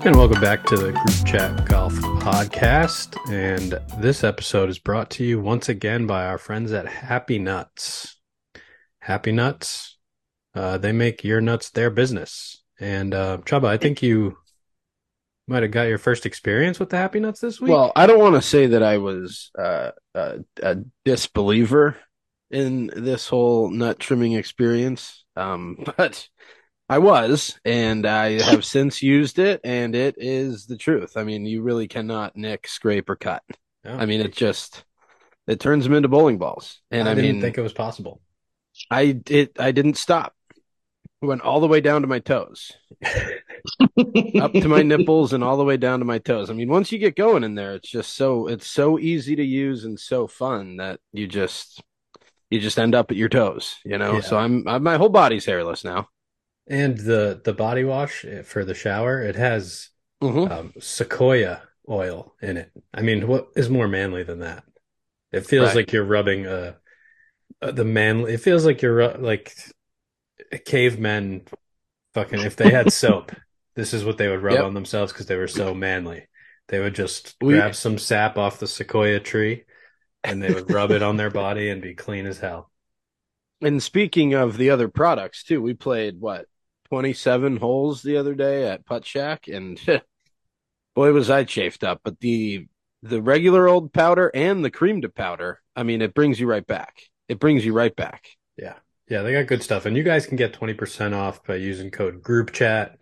And welcome back to the Group Chat Golf Podcast. And this episode is brought to you once again by our friends at Happy Nuts. Happy Nuts, they make your nuts their business. And Chubba, I think you might have got your first experience with the Happy Nuts this week. Well, I don't want to say that I was a disbeliever in this whole nut trimming experience, but I was, and I have since used it, and it is the truth. I mean, you really cannot nick, scrape, or cut. No. I mean, it turns them into bowling balls. And I didn't think it was possible. I didn't stop. Went all the way down to my toes, up to my nipples, and all the way down to my toes. I mean, once you get going in there, it's so easy to use and so fun that you just end up at your toes, you know. Yeah. So my whole body's hairless now. And the body wash for the shower, it has Mm-hmm. sequoia oil in it. I mean, what is more manly than that? It feels Right. like you're rubbing it feels like you're like cavemen fucking, if they had soap, this is what they would rub Yep. on themselves because they were so manly. They would just We grab some sap off the sequoia tree and they would rub it on their body and be clean as hell. And speaking of the other products too, we played 27 holes the other day at Putt Shack, and boy was I chafed up. But the regular old powder and the cream to powder, I mean, it brings you right back. It brings you right back. Yeah. Yeah, they got good stuff. And you guys can get 20% off by using code GROUPCHAT,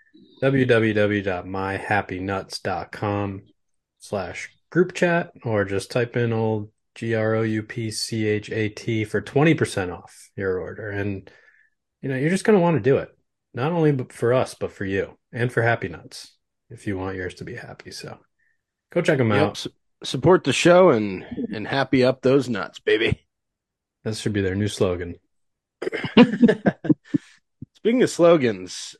www.myhappynuts.com/groupchat, or just type in old GROUPCHAT for 20% off your order. And, you're just going to want to do it. Not only for us, but for you and for Happy Nuts if you want yours to be happy. So go check them out. Support the show and happy up those nuts, baby. That should be their new slogan. Speaking of slogans,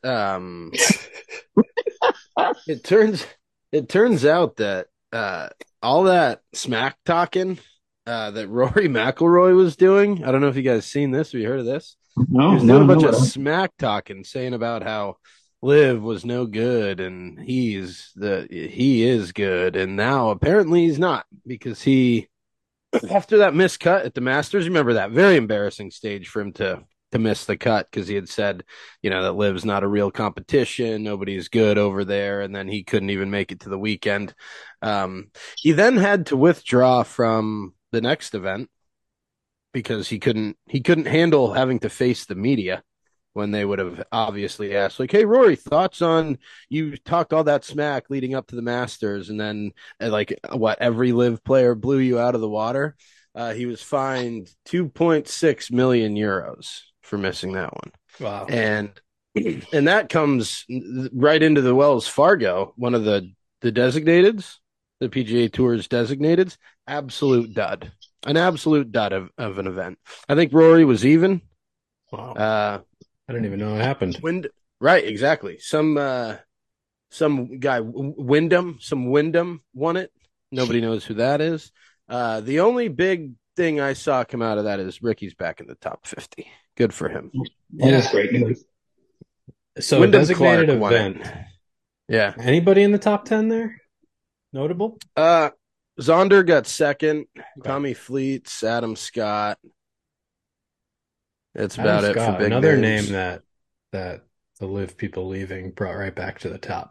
it turns out that all that smack talking that Rory McIlroy was doing. I don't know if you guys seen this. Have you heard of this? No, He was doing a bunch of smack talking, saying about how Liv was no good and he is good, and now apparently he's not, because he, after that missed cut at the Masters, remember that very embarrassing stage for him to miss the cut, because he had said, that Liv's not a real competition, nobody's good over there, and then he couldn't even make it to the weekend. He then had to withdraw from the next event because he couldn't handle having to face the media when they would have obviously asked, like, hey, Rory, thoughts on, you talked all that smack leading up to the Masters, and then every Liv player blew you out of the water. He was fined 2.6 million euros for missing that one. Wow. And that comes right into the Wells Fargo, one of the designateds, the PGA Tour's designateds. An absolute dud of an event. I think Rory was even. Wow. I didn't even know it happened. Right, exactly. Some guy, Wyndham won it. Nobody knows who that is. The only big thing I saw come out of that is Ricky's back in the top 50. Good for him. That is great news. So Wyndham a designated Clark won event. it. Yeah. Anybody in the top 10 there? Notable? Zonder got second. Tommy Fleets, Adam Scott. That's about Adam it Scott, for big another names. name that the Live people leaving brought right back to the top.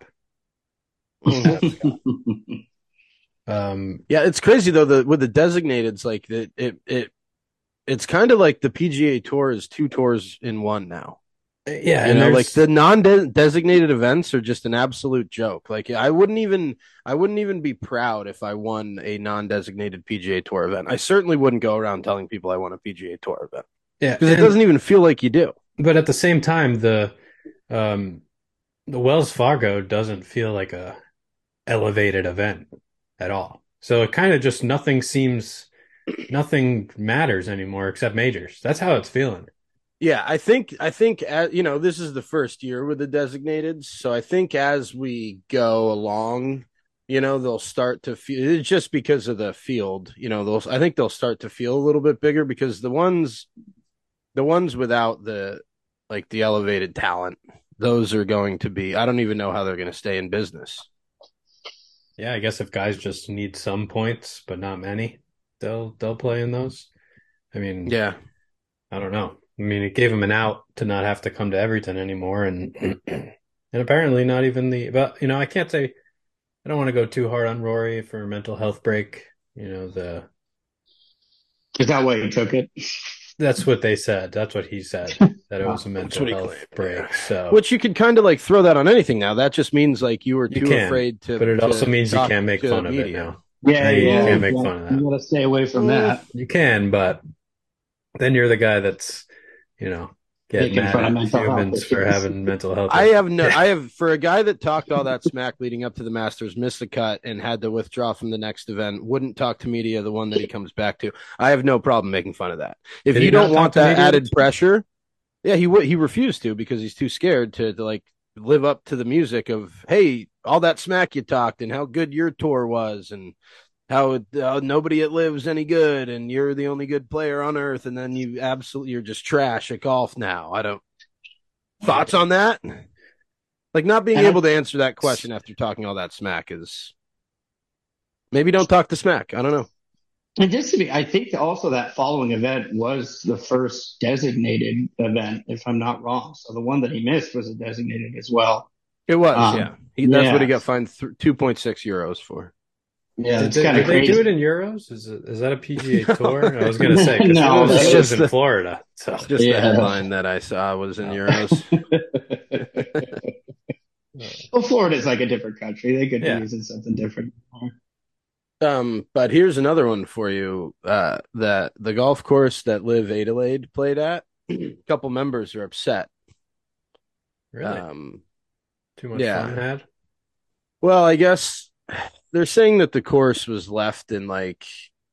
Yeah, it's crazy though, with the designateds, like it's kind of like the PGA Tour is two tours in one now. Yeah, and like the non-designated events are just an absolute joke. Like I wouldn't even be proud if I won a non-designated PGA Tour event. I certainly wouldn't go around telling people I won a PGA Tour event. Yeah, because it doesn't even feel like you do. But at the same time, the Wells Fargo doesn't feel like a elevated event at all. So it kind of just nothing matters anymore except majors. That's how it's feeling. Yeah, I think this is the first year with the designated, so I think as we go along, they'll start to feel, just because of the field, I think they'll start to feel a little bit bigger, because the ones without the elevated talent, those are going to be. I don't even know how they're going to stay in business. Yeah, I guess if guys just need some points but not many, they'll play in those. I mean, Yeah, I don't know. I mean, it gave him an out to not have to come to Everyton anymore, and and apparently not even the. But I can't say I don't want to go too hard on Rory for a mental health break. The Is that why he took it? That's what they said. That's what he said, that it was a that's mental what he health claimed. break. Yeah. So Which you could kind of like throw that on anything now. That just means like you were you too can, afraid but it also to means you talk can't make to fun of it media. now. Yeah, You yeah. can't make fun of that. You got to stay away from that. You can, but then you're the guy that's, getting Making mad fun of at mental health humans for issues. having mental health I issues. have no. I have for a guy that talked all that smack leading up to the Masters, missed the cut, and had to withdraw from the next event. Wouldn't talk to media. The one that he comes back to, I have no problem making fun of that. If Did you he not don't talk want to that media added this week? pressure, yeah, he refused to because he's too scared to like live up to the music of hey, all that smack you talked and how good your tour was and how nobody at live's any good and you're the only good player on earth and then you're just trash at golf now. I don't thoughts on that. Like not being And able to answer that question after talking all that smack is maybe don't talk the smack. I don't know. And just to be, I think also that following event was the first designated event, if I'm not wrong. So the one that he missed was a designated as well. It was, yeah. That's what he Yeah. got fined 2.6 euros for. Yeah, Did it's kind of they do crazy. it in euros? Is that a PGA tour? I was going to say, because No, he it's lives just in the- Florida. So Just the Yeah. headline that I saw was in euros. Well, Florida's like a different country. They could be Yeah. using something different. But here's another one for you. That the golf course that Liv Adelaide played at, a couple members are upset. really, too much yeah. fun had. Well, I guess they're saying that the course was left in like,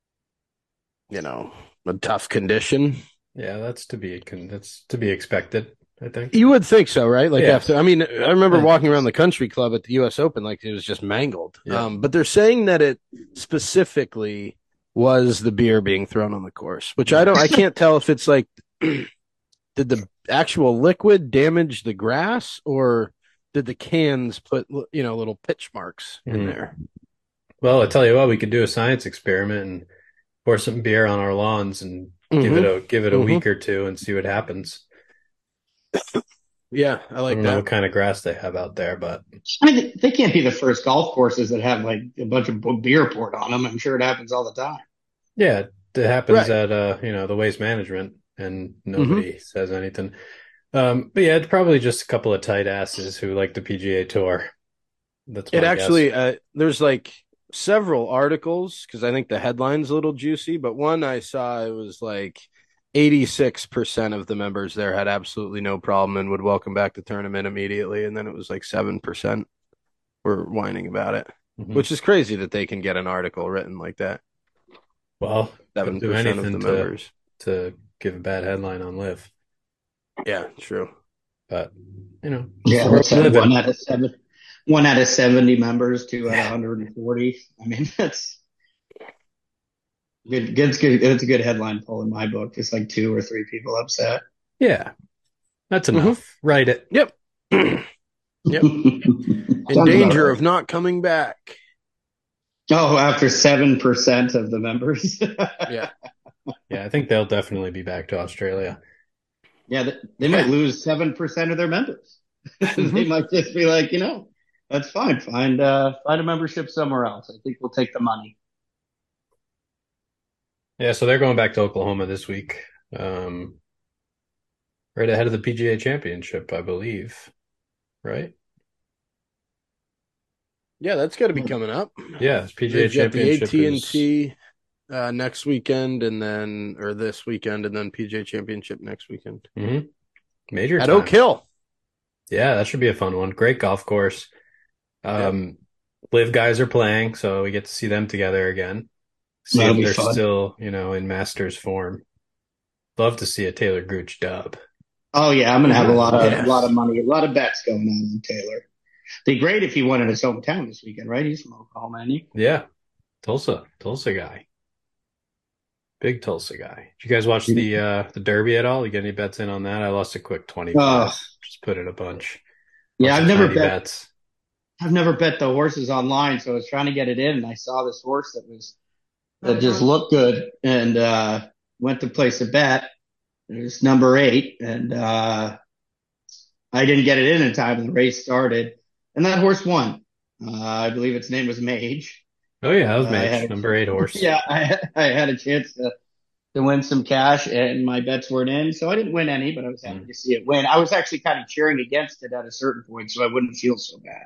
a tough condition. Yeah, that's to be expected, I think. You would think so, right? Like Yeah. after, I mean, I remember walking around the country club at the U.S. Open, like it was just mangled. Yeah. But they're saying that it specifically was the beer being thrown on the course, which I can't tell if it's like, did the actual liquid damage the grass or did the cans put, little pitch marks in there? Well, I tell you what, we could do a science experiment and pour some beer on our lawns and give it a week or two and see what happens. Yeah, I I like don't know that. what kind of grass they have out there, but I mean, they can't be the first golf courses that have like a bunch of beer poured on them. I'm sure it happens all the time. yeah, it happens Right. at the waste management and nobody says anything. But yeah, it's probably just a couple of tight asses who like the PGA Tour. That's my It actually, guess. there's like several articles because I think the headline's a little juicy, but one I saw it was like 86% of the members there had absolutely no problem and would welcome back the tournament immediately, and then it was like 7% were whining about it, Mhm. which is crazy that they can get an article written like that. Well, they'll do 7% of the anything members. to give a bad headline on Live, Yeah, true. but Yeah, we're what's that? living. One out of 70 members, two out of 140. I mean, that's good. It's good. It's a good headline pull in my book. Just like two or three people upset. Yeah, that's enough. Write it. Yep. Yep. In danger of not coming back. Oh, after 7% of the members. Yeah. Yeah, I think they'll definitely be back to Australia. Yeah, they might lose 7% of their members. They might just be like, that's fine. Find a membership somewhere else. I think we'll take the money. Yeah, so they're going back to Oklahoma this week, right ahead of the PGA Championship, I believe. Right? Yeah, that's got to be coming up. Yeah, it's PGA They've got the Championship AT&T next weekend, or this weekend, and then PGA Championship next weekend Major at time. Oak Hill. Yeah, that should be a fun one. Great golf course. Live guys are playing, so we get to see them together again. See That'll if be they're fun. still, in Masters form. Love to see a Taylor Gooch dub. Oh yeah, I'm gonna have a lot Yes. of money, a lot of bets going on Taylor. Be great if he won in his hometown this weekend, right? He's from Oklahoma, isn't he? Yeah, Tulsa guy. Big Tulsa guy. Did you guys watch the Derby at all? You get any bets in on that? I lost a quick 20 bucks. Just put in a bunch. Yeah, Bunch of tiny bets. I've never bet the horses online, so I was trying to get it in, and I saw this horse that just looked good, and went to place a bet. It was number 8, and I didn't get it in time, and the race started, and that horse won. I believe its name was Mage. Oh yeah, that was I Mage, had number 8 horse. yeah, I had a chance to win some cash, and my bets weren't in, so I didn't win any, but I was happy to see it win. I was actually kind of cheering against it at a certain point, so I wouldn't feel so bad.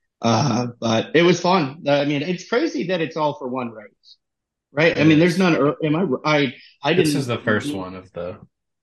But it was fun. I mean, it's crazy that it's all for one race, right? It I mean, is. there's none. I didn't. This is the first one of the.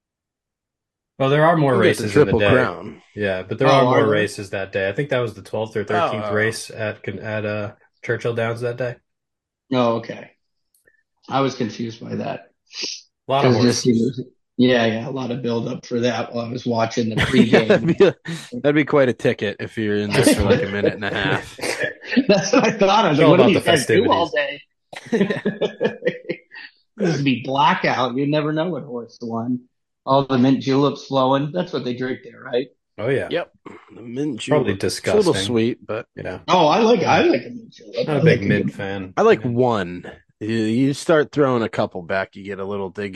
Well, there are more You get the races in the Triple day. Crown. Yeah, but there Oh, are are more there? races that day. I think that was the 12th or 13th Oh. race at Churchill Downs that day. Oh, okay. I was confused by that. A lot of 'Cause just, horses. yeah, a lot of build up for that while I was watching the Yeah, pregame. that'd be quite a ticket if you're in there for like a minute and a half. That's what I thought. I was It's all like, what do about these the guys do all festivities. day? This would be blackout. You never know what horse won. All the mint juleps flowing. That's what they drink there, right? Oh yeah. Yep. The mint Probably julep. It's a little disgusting. sweet, but Yeah. Oh, I like a mint julep. Not I a big like mint fan. I like one. You start throwing a couple back, they get a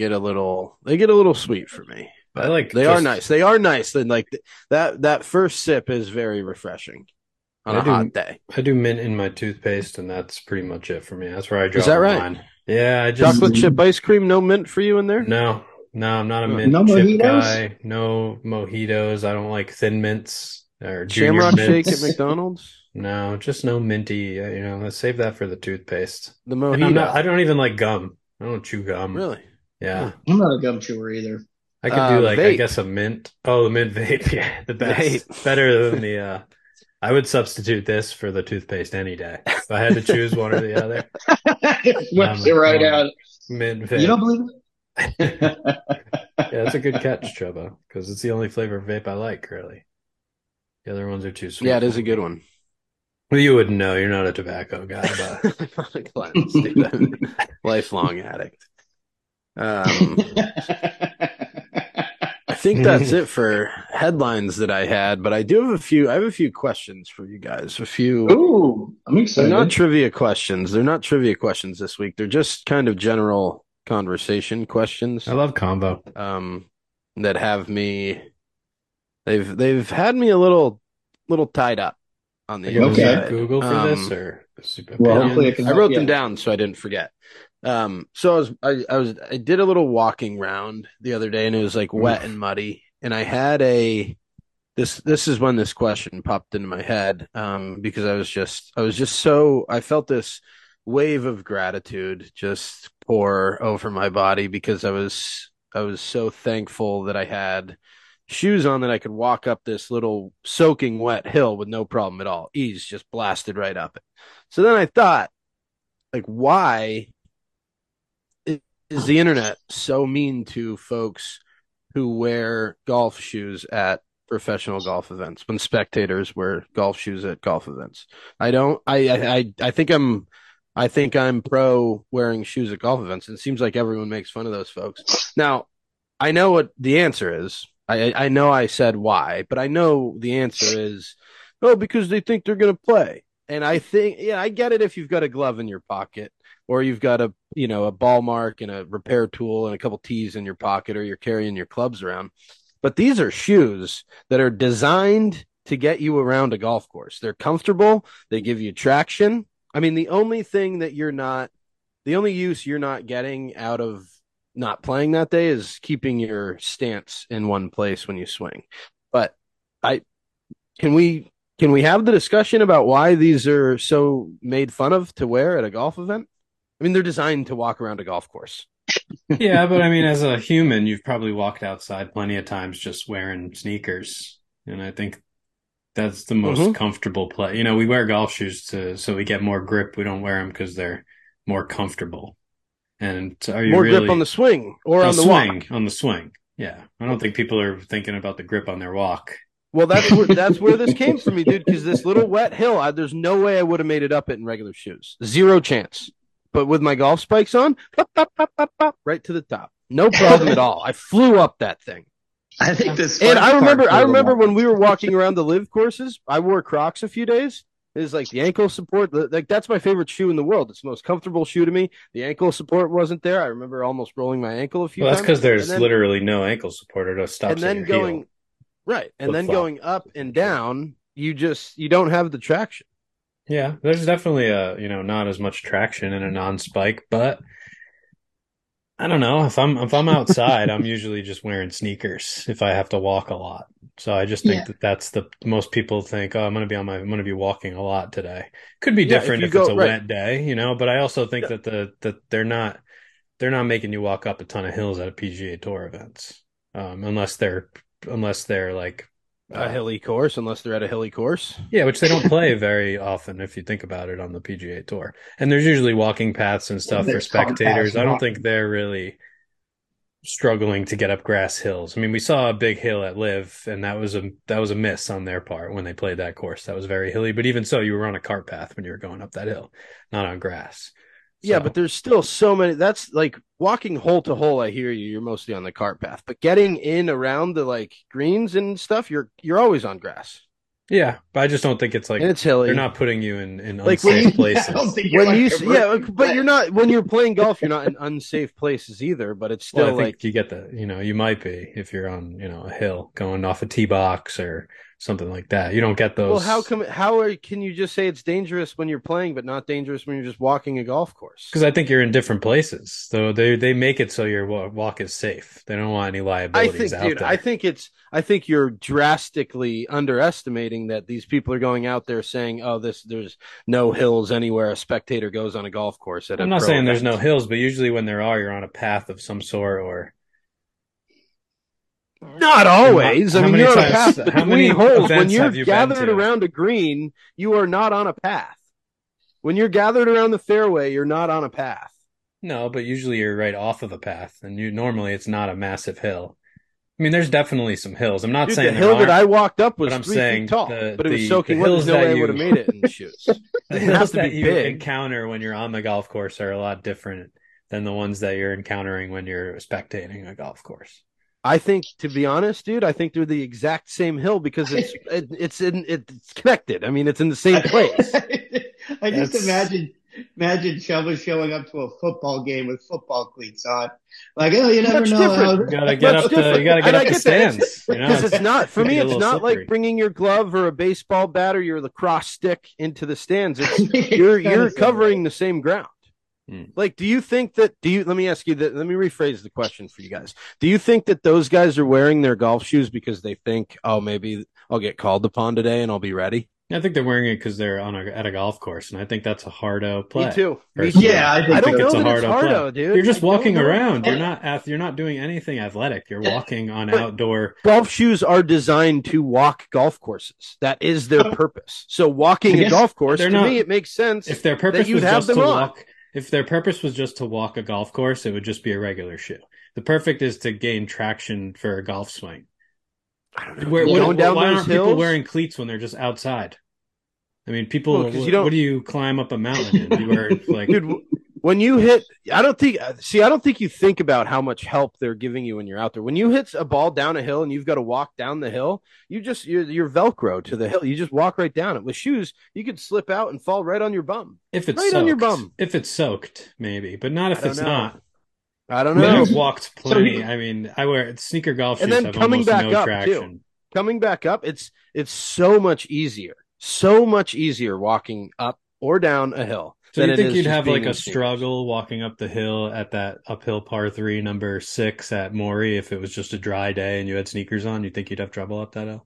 little sweet for me. But I like they are just- nice. They are nice. And like that first sip is very refreshing on I a do- hot day. I do mint in my toothpaste, and that's pretty much it for me. That's where I draw Is that the right? line. Yeah, I just Chocolate chip ice cream, no mint for you in there? no, I'm not a No. mint No chip mojitos? guy. No mojitos. I don't like thin mints or junior Shamrock shake mints. at McDonald's? No, just no minty. Let's save that for the toothpaste. The And mojito. I don't even like gum. I don't chew gum. Really? Yeah. I'm not a gum chewer either. I could do like I vape. guess a mint. Oh, the mint vape. Yeah, the best. Vape. Better than the I would substitute this for the toothpaste any day. If I had to choose one or the other. Whips it right out. Mint vape. You don't believe it? Yeah, that's a good catch, Chubba, because it's the only flavor of vape I like, really. The other ones are too sweet. Yeah, it is a good one. Well, you wouldn't know. You're not a tobacco guy, but I'm not a cleanse, dude. I'm a lifelong addict. I think that's it for headlines that I had, but I do have I have a few questions for you guys. Ooh, I'm They're excited. not trivia questions. They're not trivia questions this week. They're just kind of general conversation questions. I love combo. That have me. They've had me a little tied up on the Are you Okay. using inside. Google for this or Well, opinion? hopefully it can I help wrote you them out. down so I didn't forget. So I did a little walking round the other day, and it was like wet and muddy, and I had this is when this question popped into my head, because I felt this wave of gratitude just pour over my body because I was so thankful that I had shoes on that I could walk up this little soaking wet hill with no problem at all. Ease just blasted right up it. So then I thought, like, why is the internet so mean to folks who wear golf shoes at professional golf events when spectators wear golf shoes at golf events? I think I'm pro wearing shoes at golf events. It seems like everyone makes fun of those folks. Now, I know what the answer is. I know I said why, but I know the answer is, because they think they're going to play. And I think, yeah, I get it if you've got a glove in your pocket, or you've got a ball mark and a repair tool and a couple tees in your pocket, or you're carrying your clubs around. But these are shoes that are designed to get you around a golf course. They're comfortable. They give you traction. I mean, the only use you're not getting out of not playing that day is keeping your stance in one place when you swing. But can we have the discussion about why these are so made fun of to wear at a golf event? I mean, they're designed to walk around a golf course. Yeah, but I mean, as a human, you've probably walked outside plenty of times just wearing sneakers, and I think that's the most comfortable play. We wear golf shoes so we get more grip. We don't wear them because they're more comfortable. And are you More really grip on the swing or on the swing walk? on the swing? Yeah, I don't think people are thinking about the grip on their walk. Well, that's where this came from me, dude. Because this little wet hill, there's no way I would have made it up it in regular shoes. Zero chance. But with my golf spikes on, pop, pop, pop, pop, pop, right to the top. No problem at all. I flew up that thing. I think this. And I remember when we were walking around the live courses, I wore Crocs a few days. It's like the ankle support, like that's my favorite shoe in the world. It's the most comfortable shoe to me. The ankle support wasn't there. I remember almost rolling my ankle a few times. Well, that's because there's literally no ankle support. It stops and then at your heel. Right. And then going up and down, you don't have the traction. Yeah, there's definitely not as much traction in a non-spike, but I don't know. If I'm outside, I'm usually just wearing sneakers if I have to walk a lot. So I just think that's the most people think, oh, I'm going to be walking a lot today. Could be different if it's a wet day, but I also think that they're not making you walk up a ton of hills at a PGA Tour events. Unless they're like a hilly course, unless they're at a hilly course. Yeah, which they don't play very often if you think about it on the PGA Tour. And there's usually walking paths and stuff for spectators. I don't think they're really struggling to get up grass hills. I mean, we saw a big hill at Live, and that was a miss on their part when they played that course. That was very hilly, but even so, you were on a cart path when you were going up that hill, not on grass. Yeah, but there's still so many. That's like walking hole to hole. I hear you. You're mostly on the cart path, but getting in around the like greens and stuff, you're always on grass. Yeah, but I just don't think it's like it's hilly. They're not putting you in like unsafe places. But you're not when you're playing golf. You're not in unsafe places either. But it's still like you get you might be if you're on a hill going off a tee box or something like that. You don't get those. Well, can you just say it's dangerous when you're playing, but not dangerous when you're just walking a golf course? Because I think you're in different places. So they make it so your walk is safe. They don't want any liabilities out there. I think you're drastically underestimating that these people are going out there saying, "Oh, there's no hills anywhere a spectator goes on a golf course." I'm not saying there's no hills, but usually when there are, you're on a path of some sort or. Not always. I mean, you're on a path between holes. When you're gathered around a green, you are not on a path. When you're gathered around the fairway, you're not on a path. No, but usually you're right off of a path, and normally it's not a massive hill. I mean, there's definitely some hills. I'm not saying the hill that I walked up was 3 feet tall, but it was soaking wet. There's no way I would have made it in the shoes. The hills that you encounter when you're on the golf course are a lot different than the ones that you're encountering when you're spectating a golf course. I think, to be honest, dude, I think they're the exact same hill because it's connected. I mean, it's in the same place. I just imagine Chubba showing up to a football game with football cleats on. Like, oh, you never know. You gotta get up the stands. Because it's not, for me, it's not slippery. Like bringing your glove or a baseball bat or your lacrosse stick into the stands. You're covering the same ground. Like, do you think that, let me ask you that, let me rephrase the question for you guys. Do you think that those guys are wearing their golf shoes because they think, oh, maybe I'll get called upon today and I'll be ready? I think they're wearing it because they're at a golf course, and I think that's a hardo play. Me too. Yeah, I think it's a hardo play. Dude. You're just walking around. You're not doing anything athletic. You're walking on outdoor. Golf shoes are designed to walk golf courses. That is their purpose. So walking a golf course, to me, it makes sense. If their purpose was just to walk. If their purpose was just to walk a golf course, it would just be a regular shoe. The perfect is to gain traction for a golf swing. I don't know. Why aren't people wearing cleats when they're just outside? I mean, people. What do you climb up a mountain in? You wear like, dude. When you hit, I don't think you think about how much help they're giving you when you're out there. When you hit a ball down a hill and you've got to walk down the hill, you're Velcro to the hill. You just walk right down it. With shoes, you could slip out and fall right on your bum. If it's on your bum. If it's soaked, maybe, but not if it's not. I don't know. I've walked plenty. I mean, I wear sneaker golf shoes. And then have coming back no up traction. too. Coming back up, it's so much easier. So much easier walking up or down a hill. So you think you'd have like a struggle walking up the hill at that uphill par 3, number 6 at Maury if it was just a dry day and you had sneakers on? You think you'd have trouble up that hill?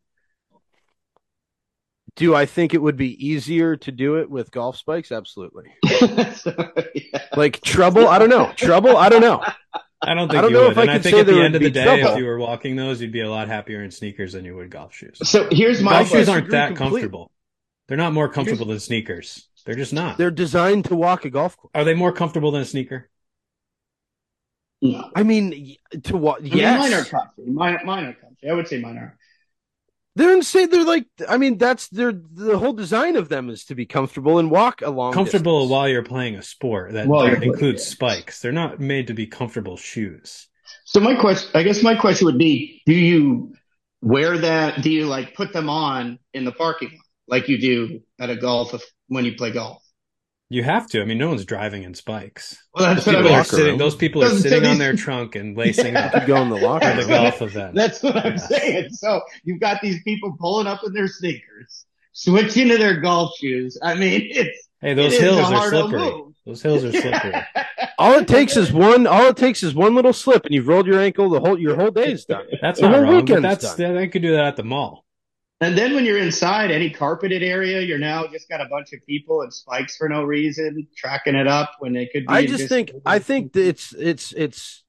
Do I think it would be easier to do it with golf spikes? Absolutely. Like trouble? I don't know. Trouble? I don't know. I don't think you would. And I think at the end of the day, if you were walking those, you'd be a lot happier in sneakers than you would golf shoes. So here's my golf shoes aren't that comfortable. They're not more comfortable than sneakers. They're just not. They're designed to walk a golf course. Are they more comfortable than a sneaker? No. I mean, to walk. Yes. Mine are comfy. Mine are comfy. I would say mine are. They're insane. They're like, I mean, the whole design of them is to be comfortable and walk along. Comfortable while you're playing a sport that includes spikes. They're not made to be comfortable shoes. So my question would be, do you wear that? Do you like put them on in the parking lot like you do at a golf when you play golf? You have to. I mean, no one's driving in spikes. Well, Those that's what I people are mean. sitting. Those people are So sitting on these- their trunk and lacing Yeah. up Could go in the locker for the room. golf event. That's what I'm Yeah. saying. So you've got these people pulling up in their sneakers, switching to their golf shoes. I mean, Hey, those it is hills a are hard-o slippery. move. Those hills are slippery. All it takes is one little slip, and you've rolled your ankle. Your whole day's done. That's The not whole wrong, but weekend's done. they could do that at the mall. And then when you're inside any carpeted area, you're now just got a bunch of people and spikes for no reason, tracking it up when they could be. I think that it's.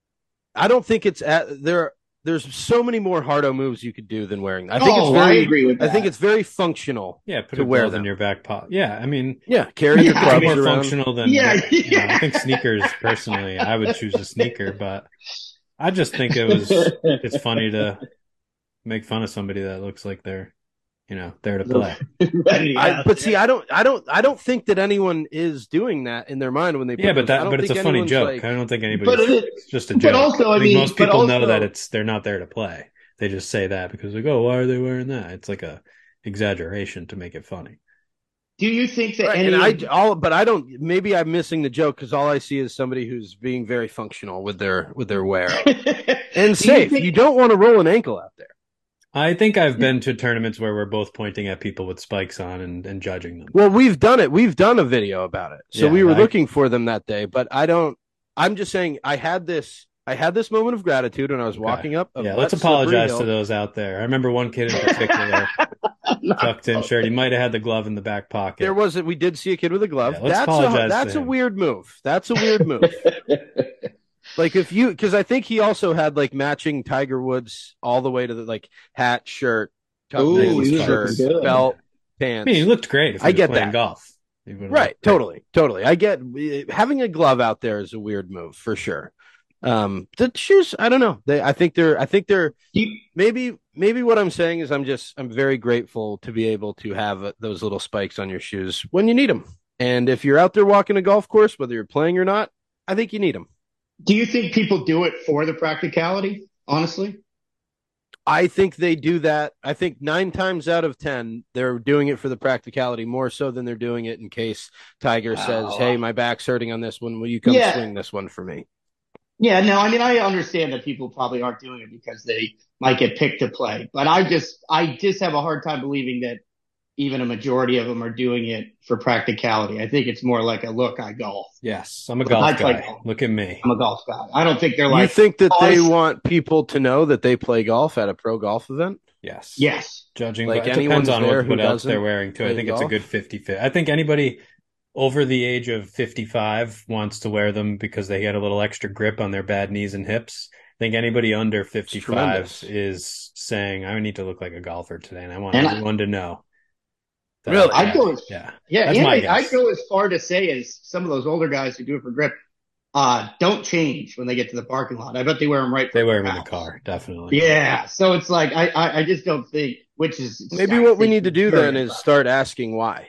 I don't think it's there. There's so many more hardo moves you could do than wearing. I think it's I very. agree with that. I think it's very functional. Yeah, put To a wear glove in them. your back pocket. Yeah, I mean, Yeah, carry your Yeah, it's clubs more around. functional than Yeah, you know, yeah. I think sneakers. Personally, I would choose a sneaker, but I just think it's funny to make fun of somebody that looks like they're there to play. Ready, yeah. But see, I don't think that anyone is doing that in their mind when they. Yeah, put but those. I don't it's a think funny anyone's joke. like- I don't think But anybody's. It's just a but joke. also, I think mean, most but people know also- that they're not there to play. They just say that because like, oh, why are they wearing that? It's like a exaggeration to make it funny. Do you think that Right, any? but I don't. Maybe I'm missing the joke because all I see is somebody who's being very functional with their wear and safe. think- You don't want to roll an ankle out there. I think I've been to tournaments where we're both pointing at people with spikes on and judging them. Well, we've done it. We've done a video about it. So Yeah, we were right. looking for them that day, but I don't. I'm just saying I had this moment of gratitude when I was walking up. a Yeah, wet, let's slippery apologize hill. to those out there. I remember one kid in particular, tucked in shirt. He might have had the glove in the back pocket. We did see a kid with a glove. Yeah, let's apologize That's to a him. weird move. That's a weird move. Like because I think he also had like matching Tiger Woods all the way to the like hat, shirt, Ooh, tucked he was shirt, looking good. belt, I pants. mean, he looked great if he I was get playing that. golf. He would've Right, looked great. totally. I get having a glove out there is a weird move for sure. The shoes, I don't know. I think they're You- maybe what I'm saying is I'm very grateful to be able to have those little spikes on your shoes when you need them. And if you're out there walking a golf course, whether you're playing or not, I think you need them. Do you think people do it for the practicality? Honestly, I think they do that. I think 9 times out of 10, they're doing it for the practicality more so than they're doing it in case Tiger says, Oh. "Hey, my back's hurting on this one. Will you come Yeah. swing this one for me?" yeah. No, I mean, I understand that people probably aren't doing it because they might get picked to play, but I just have a hard time believing that even a majority of them are doing it for practicality. I think it's more like a look, I golf. Yes, I'm a I golf play guy. golf. Look at me. I'm a golf guy. I don't think they're You like, think that oh, they I- want people to know that they play golf at a pro golf event? Yes. yes. Judging, Like but it anyone's depends on there who what else doesn't they're wearing too. I play think it's a golf? good 50-50. I think anybody over the age of 55 wants to wear them because they get a little extra grip on their bad knees and hips. I think anybody under 55 tremendous. is saying, I need to look like a golfer today, and I want And I- everyone to know. that Really? I'd go as Yeah. Yeah, That's and my I guess. go as far to say as some of those older guys who do it for grip, don't change when they get to the parking lot. I bet they wear them right. They from wear their them in the house. car, definitely. Yeah, so it's like I just don't think, which is Maybe what we need to do then is start asking why.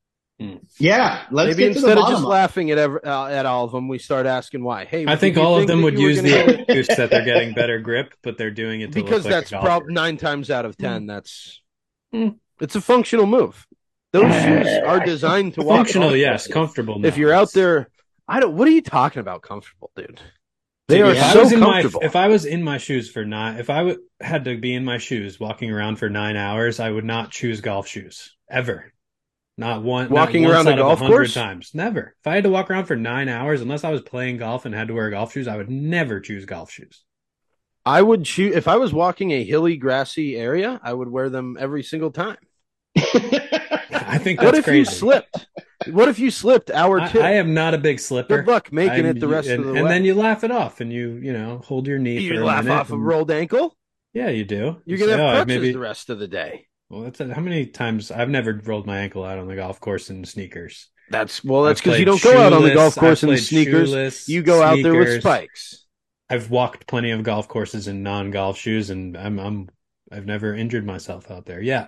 yeah. Let's Maybe get to the instead of bottom just of it. laughing at all of them, we start asking why. Hey, I think did you all of them that would you were use gonna the get- excuse that they're getting better grip, but they're doing it to because look like that's a golfer. probably 9 times out of 10. That's Hmm. it's a functional move. Those shoes are designed to walk. Functional, golf yes. courses. Comfortable. If no. you're out there, what are you talking about? Comfortable, dude. They are If I so was in comfortable. if I was in my shoes for if I had to be in my shoes walking around for 9 hours, I would not choose golf shoes ever. Not one. Walking not once around the out of golf 100 course? times. Never. If I had to walk around for 9 hours, unless I was playing golf and had to wear golf shoes, I would never choose golf shoes. I would choose if I was walking a hilly, grassy area. I would wear them every single time. I think What that's if crazy. you slipped? What if you slipped hour 2? I am not a big slipper. Good luck making it the rest and, of the way. And then you laugh it off, and you hold your knee for you a laugh minute off a and- rolled ankle. Yeah, you do. You're You gonna say, have "Oh, crutches maybe." the rest of the day. Well, how many times I've never rolled my ankle out on the golf course in sneakers. That's I've because you played don't go out on the shoeless, golf course I've in played sneakers. shoeless, You go out there with sneakers. spikes. I've walked plenty of golf courses in non-golf shoes, and I've never injured myself out there yet.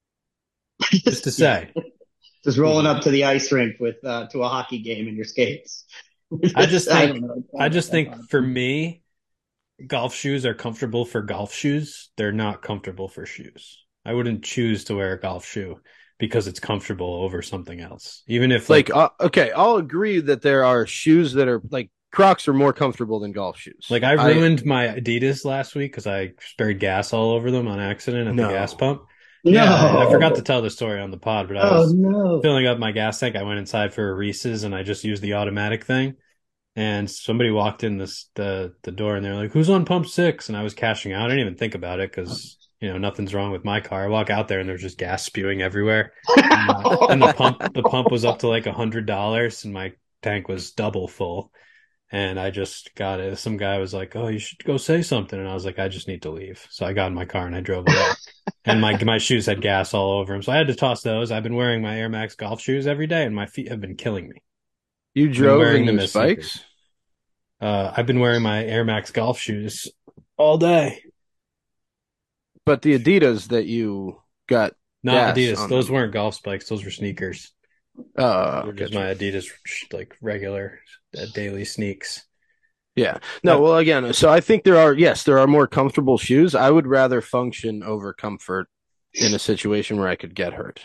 Just to say, Just rolling up to the ice rink with to a hockey game in your skates. I just don't know. think for me, golf shoes are comfortable for golf shoes. They're not comfortable for shoes. I wouldn't choose to wear a golf shoe because it's comfortable over something else. Even if Okay, I'll agree that there are shoes that are like Crocs are more comfortable than golf shoes. like I ruined my Adidas last week because I sprayed gas all over them on accident at the gas pump. No. Yeah, I forgot to tell the story on the pod, but I was no. filling up my gas tank. I went inside for a Reese's and I just used the automatic thing. And somebody walked in the door and they're like, "Who's on pump 6?" And I was cashing out. I didn't even think about it because nothing's wrong with my car. I walk out there and there's just gas spewing everywhere. And the pump was up to like $100 and my tank was double full. And I just got it. Some guy was like, "Oh, you should go say something." And I was like, "I just need to leave." So I got in my car and I drove away. And my shoes had gas all over them. So I had to toss those. I've been wearing my Air Max golf shoes every day and my feet have been killing me. You drove in the spikes? I've been wearing my Air Max golf shoes all day. But the Adidas that you got, not Adidas. Those weren't golf spikes. Those were sneakers. Just my Adidas like regular daily sneaks. Yeah. No, well, again, so I think there are more comfortable shoes. I would rather function over comfort in a situation where I could get hurt.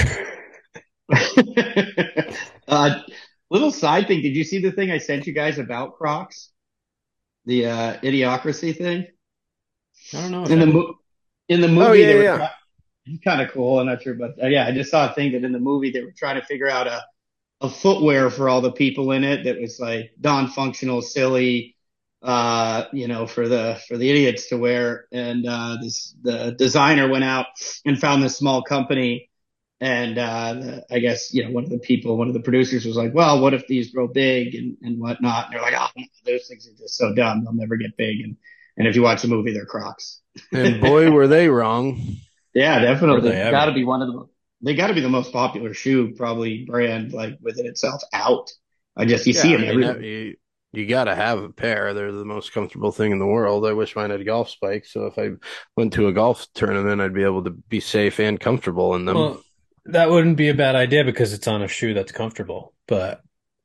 Little side thing. Did you see the thing I sent you guys about Crocs? The Idiocracy thing? I don't know. In the movie, kind of cool. I'm not sure, but I just saw a thing that in the movie they were trying to figure out a footwear for all the people in it that was like non-functional, silly, for the idiots to wear. And the designer went out and found this small company. And I guess one of the producers was like, "Well, what if these grow big and whatnot?" And they're like, "Oh, those things are just so dumb; they'll never get big." And if you watch the movie, they're Crocs. And boy, were they wrong. Yeah, definitely. They got to be they got to be the most popular shoe probably brand like within itself out. You see them everywhere. You got to have a pair. They're the most comfortable thing in the world. I wish mine had golf spikes. So if I went to a golf tournament, I'd be able to be safe and comfortable in them. Well, that wouldn't be a bad idea because it's on a shoe that's comfortable. But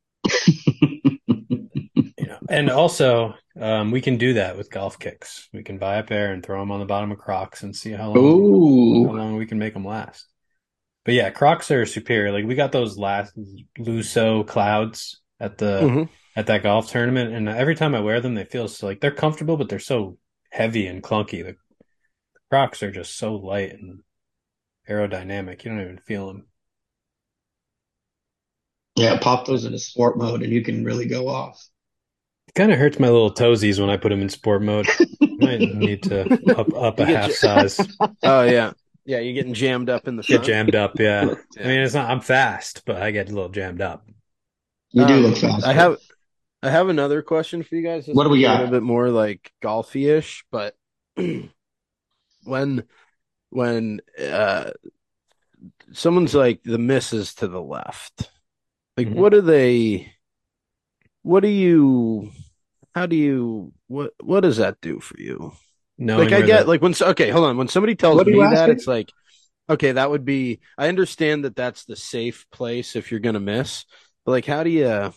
and also we can do that with golf kicks. We can buy a pair and throw them on the bottom of Crocs and see how long we can make them last. But yeah, Crocs are superior. Like we got those last Lusso Clouds at that golf tournament, and every time I wear them, they feel so, like they're comfortable, but they're so heavy and clunky. The Crocs are just so light and aerodynamic. You don't even feel them. Yeah, pop those into sport mode, and you can really go off. It kind of hurts my little toesies when I put them in sport mode. Might need to up a half size. Oh yeah. Yeah, you're getting jammed up in the front. Get jammed up, yeah. I mean, it's not. I'm fast, but I get a little jammed up. You do look fast. I have another question for you guys. What do we got? A bit more like golfy-ish, but when someone's like the misses to the left, like what does that do for you? No, like I get like when hold on, when somebody tells me that, it's like, okay, that would be, I understand that that's the safe place if you're gonna miss, but like how do you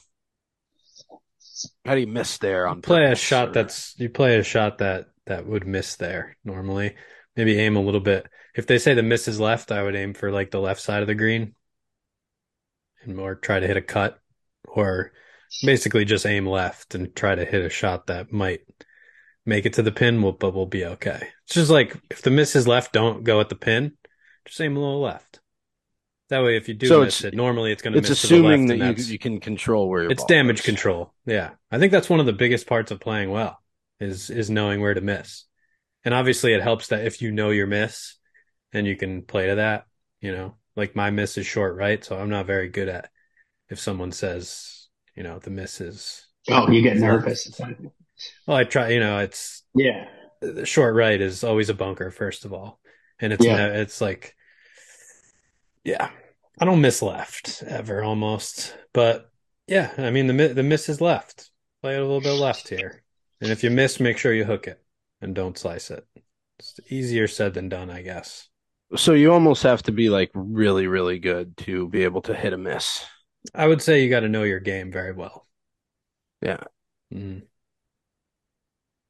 miss there on you play a shot that would miss there normally. Maybe aim a little bit. If they say the miss is left, I would aim for like the left side of the green and more try to hit a cut, or basically just aim left and try to hit a shot that might make it to the pin, but we'll be okay. It's just like if the miss is left, don't go at the pin. Just aim a little left. That way, if you do miss it, normally it's going to miss to the left. It's assuming that you can control where it's damage control. Yeah, I think that's one of the biggest parts of playing well is knowing where to miss. And obviously, it helps that if you know your miss and you can play to that. Like my miss is short right, so I'm not very good at if someone says the miss is. Oh, you get nervous. Well, I try, it's the short right is always a bunker, first of all. And it's like, yeah, I don't miss left ever almost, but yeah, I mean, the miss is left. Play it a little bit left here. And if you miss, make sure you hook it and don't slice it. It's easier said than done, I guess. So you almost have to be like really, really good to be able to hit a miss. I would say you got to know your game very well. Yeah. Mm.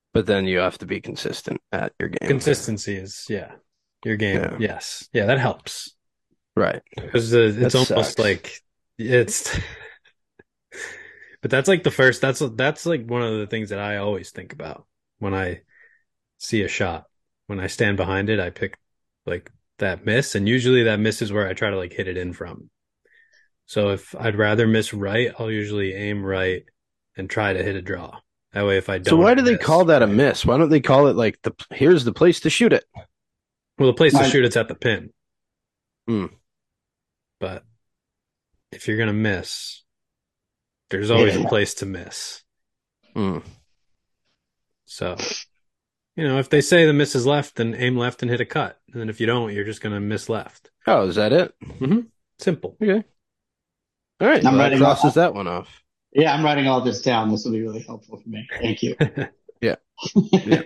But then you have to be consistent at your game. Consistency is, your game. Yeah. Yes. Yeah, that helps. Right. Because That it's almost sucks. like it's, but that's like the first, that's like one of the things that I always think about when I see a shot. When I stand behind it, I pick like that miss, and usually that miss is where I try to like hit it in from. So if I'd rather miss right, I'll usually aim right and try to hit a draw. That way, if I So don't, why I do they call miss. that a Right. miss? Why don't they call it like here's the place to shoot it? Well, the place to I, shoot it's at the pin, Hmm. but if you're gonna miss, there's always a yeah. place to miss. Hmm. So, if they say the miss is left, then aim left and hit a cut. And then if you don't, you're just gonna miss left. Oh, is that it? Simple. Okay. All right. I'm Well, that writing crosses all, that one off. yeah, I'm writing all this down. This will be really helpful for me. Thank you. Yeah. Yeah.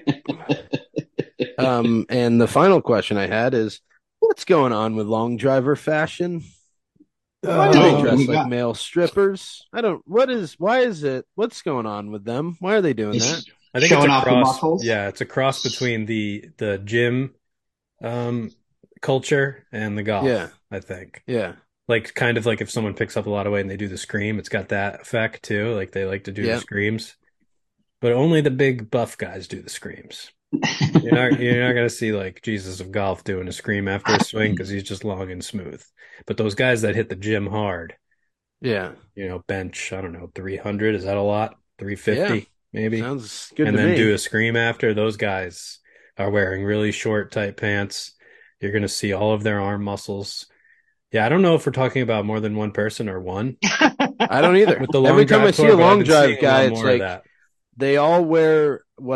And the final question I had is, what's going on with long driver fashion? Why do they Oh, dress we like got male strippers? Why is it, what's going on with them? Why are they doing that? I think it's showing a off the cross. muscles. Yeah, it's a cross between the gym culture and the Yeah. golf, I think. Yeah. Like kind of like if someone picks up a lot of weight and they do the scream, it's got that effect too. Like they like to do the Yeah. screams. But only the big buff guys do the screams. You're not gonna see like Jesus of Golf doing a scream after a swing because he's just long and smooth. But those guys that hit the gym hard, Yeah. bench, I don't know, 300, is that a lot? Yeah. 350 maybe? Sounds good And to then do me. a scream after, those guys are wearing really short, tight pants. You're gonna see all of their arm muscles. Yeah, I don't know if we're talking about more than one person or one. I don't either. With the Every long time I drive see tour, a but I've long been drive seeing a guy, lot it's more of like that. they all wear what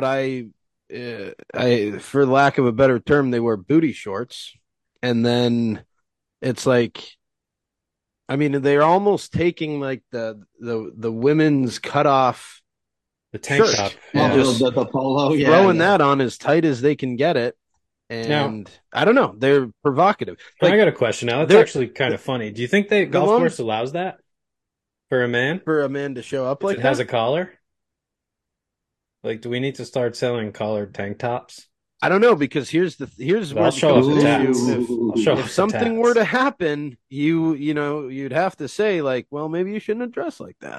for lack of a better term, they wear booty shorts. And then it's like, I mean, they're almost taking like the women's cutoff The tank shirt top, and yeah. just the polo, yeah, throwing yeah. that on as tight as they can get it. Now, And I don't know, they're provocative. I Like got a question now. That's they're actually kind of funny. Do you think the the golf long course allows that for a man for a man to show up if like it has a that. collar? Like, do we need to start selling collared tank tops? I don't know because here's I'll where it show becomes off an the tats. issue. I'll show If off the something were tats. to happen, you'd have to say like, well, maybe you shouldn't have dressed like that.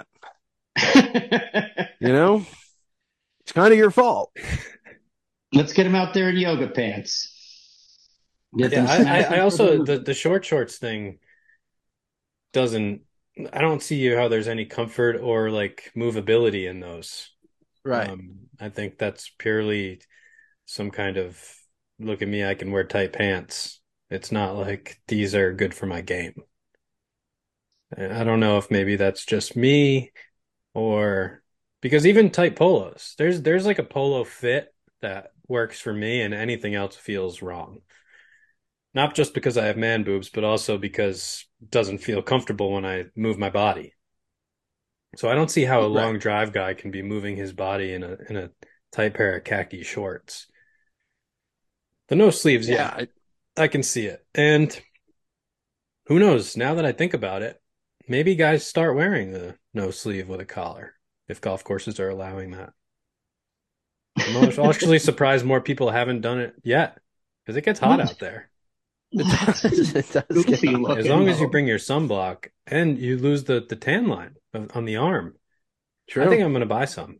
You know, it's kind of your fault. Let's get him out there in yoga pants. Get Yeah, them I smashing for also the the short shorts thing doesn't. I don't see how there's any comfort or like movability in those. Right. I think that's purely some kind of look at me, I can wear tight pants. It's not like these are good for my game. And I don't know if maybe that's just me or because even tight polos, there's like a polo fit that works for me and anything else feels wrong. Not just because I have man boobs, but also because it doesn't feel comfortable when I move my body. So I don't see how a Right. long drive guy can be moving his body in a tight pair of khaki shorts. The no sleeves, Yeah. yeah, I can see it. And who knows, now that I think about it, maybe guys start wearing the no sleeve with a collar if golf courses are allowing that. I'm actually surprised more people haven't done it yet because it gets hot out there. It does goofy get looking. As long as you bring your sunblock and you lose the tan line on the arm, true. I think I'm going to buy some.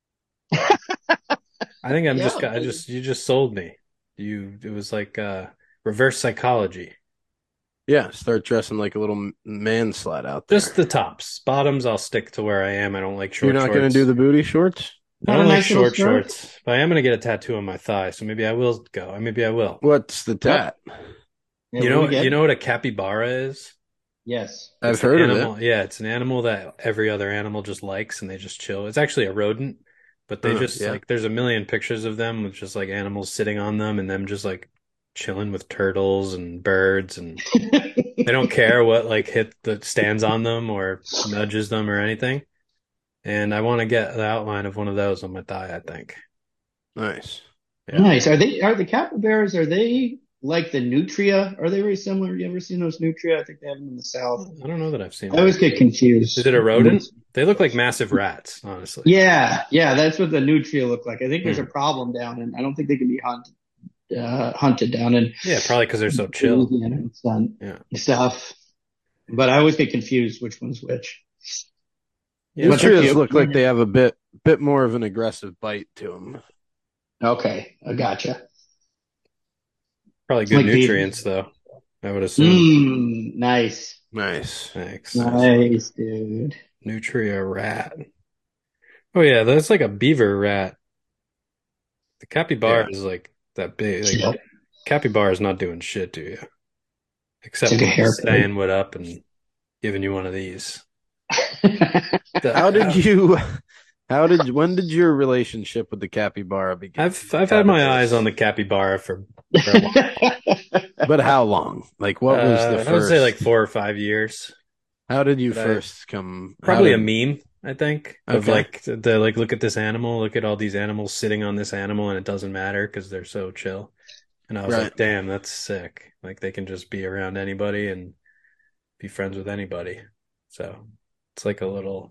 I think you just sold me. It was like reverse psychology. Yeah. Start dressing like a little man slut out there. Just the tops. Bottoms, I'll stick to where I am. I don't like You're short not going to shorts. do the booty shorts? I Not don't a like nice little short skirt? shorts, but I am going to get a tattoo on my thigh, so maybe I will go. Maybe I will. What's the tat? Yeah, You what do we know, get? you know what a capybara is? Yes. I've It's an heard of animal. it. Yeah, it's an animal that every other animal just likes and they just chill. It's actually a rodent, but they just Yeah. like there's a million pictures of them with just like animals sitting on them and them just like chilling with turtles and birds and they don't care what like hit that stands on them or nudges them or anything. And I want to get the outline of one of those on my thigh, I think. Nice. Yeah. Nice. Are the capybaras? Are they like the Nutria. Are they very similar? You ever seen those Nutria? I think they have them in the South. I don't know that I've seen I always that. get confused. Is it a rodent? They look like massive rats, honestly. Yeah, that's what the Nutria look like. I think there's a problem down, and I don't think they can be hunted down in Yeah, probably because they're so chill. Louisiana and Yeah. stuff. But I always get confused which one's which. Yeah, Nutrias look like they have a bit more of an aggressive bite to them. Okay, I gotcha. Probably good like nutrients, though. I would assume. Nice. Thanks. Nice, dude. Nutria rat. Oh yeah, that's like a beaver rat. The capybara is like that big. Like, capybara is not doing shit to you, except staying what up and giving you one of these. When did your relationship with the capybara begin? I've had my eyes on the capybara for a while. But how long? Like, what was the first? I would say like 4 or 5 years. How did you first come? Probably a meme, I think, of like look at this animal, look at all these animals sitting on this animal, and it doesn't matter because they're so chill. And I was like, damn, that's sick. Like they can just be around anybody and be friends with anybody. So it's like a little,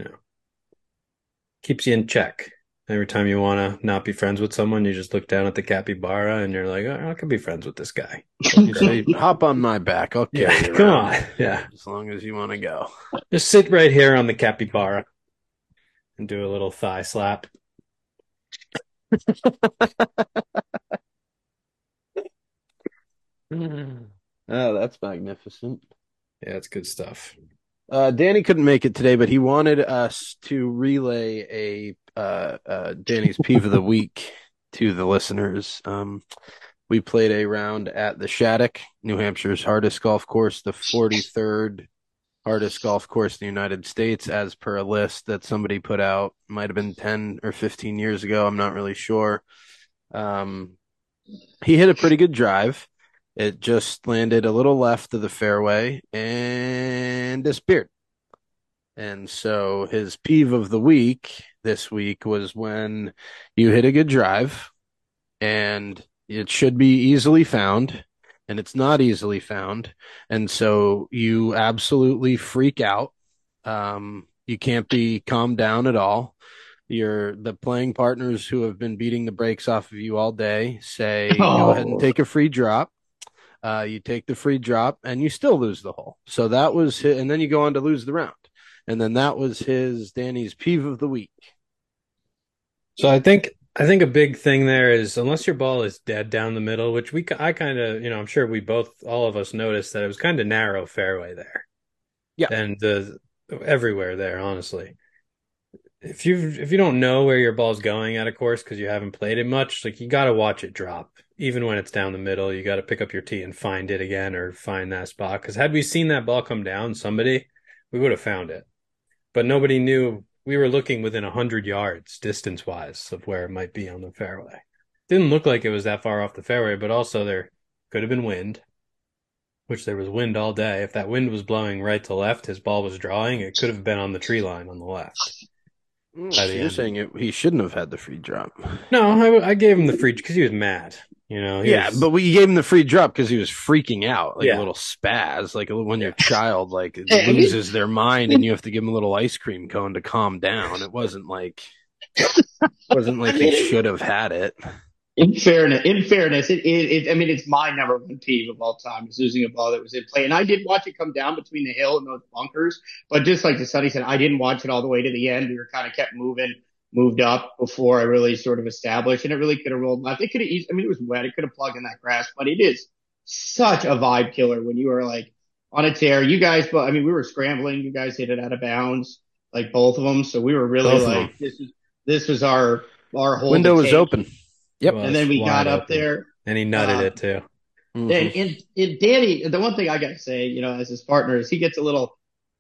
keeps you in check. Every time you want to not be friends with someone, you just look down at the capybara and you're like, oh, I could be friends with this guy. You say, hop on my back. I'll carry you come on. Yeah. As long as you want to go. Just sit right here on the capybara and do a little thigh slap. Oh, that's magnificent. Yeah, it's good stuff. Danny couldn't make it today, but he wanted us to relay Danny's peeve of the week to the listeners. We played a round at the Shattuck, New Hampshire's hardest golf course, the 43rd hardest golf course in the United States, as per a list that somebody put out. Might have been 10 or 15 years ago. I'm not really sure. He hit a pretty good drive. It just landed a little left of the fairway and disappeared. And so his peeve of the week this week was when you hit a good drive and it should be easily found and it's not easily found. And so you absolutely freak out. You can't be calmed down at all. The playing partners who have been beating the brakes off of you all day say, go ahead and take a free drop. You take the free drop and you still lose the hole. So that was his, and then you go on to lose the round. And then that was Danny's peeve of the week. So I think a big thing there is, unless your ball is dead down the middle, which I kind of, I'm sure all of us noticed that it was kind of narrow fairway there. Yeah. And everywhere there, honestly. If you don't know where your ball's going at a course because you haven't played it much, like you got to watch it drop. Even when it's down the middle, you got to pick up your tee and find it again or find that spot. Because had we seen that ball come down, we would have found it. But nobody knew. We were looking within 100 yards distance-wise of where it might be on the fairway. Didn't look like it was that far off the fairway, but also there could have been wind, which there was wind all day. If that wind was blowing right to left, his ball was drawing, it could have been on the tree line on the left. You're saying he shouldn't have had the free drop. No, I gave him the free because he was mad. But we gave him the free drop because he was freaking out, like a little spaz, like when your child loses their mind and you have to give him a little ice cream cone to calm down. It wasn't like he should have had it. In fairness, it's my number one peeve of all time is losing a ball that was in play. And I did watch it come down between the hill and those bunkers, but just like the Sonny said, I didn't watch it all the way to the end. We were kind of kept moved up before I really sort of established, and it really could have rolled left. It could have it was wet. It could have plugged in that grass, but it is such a vibe killer when you are like on a tear. You guys, we were scrambling. You guys hit it out of bounds, like both of them. So we were really like, this was our whole window was open. Yep. And then we got up there. And he nutted it too. Mm-hmm. And Danny, the one thing I got to say, as his partner, is he gets a little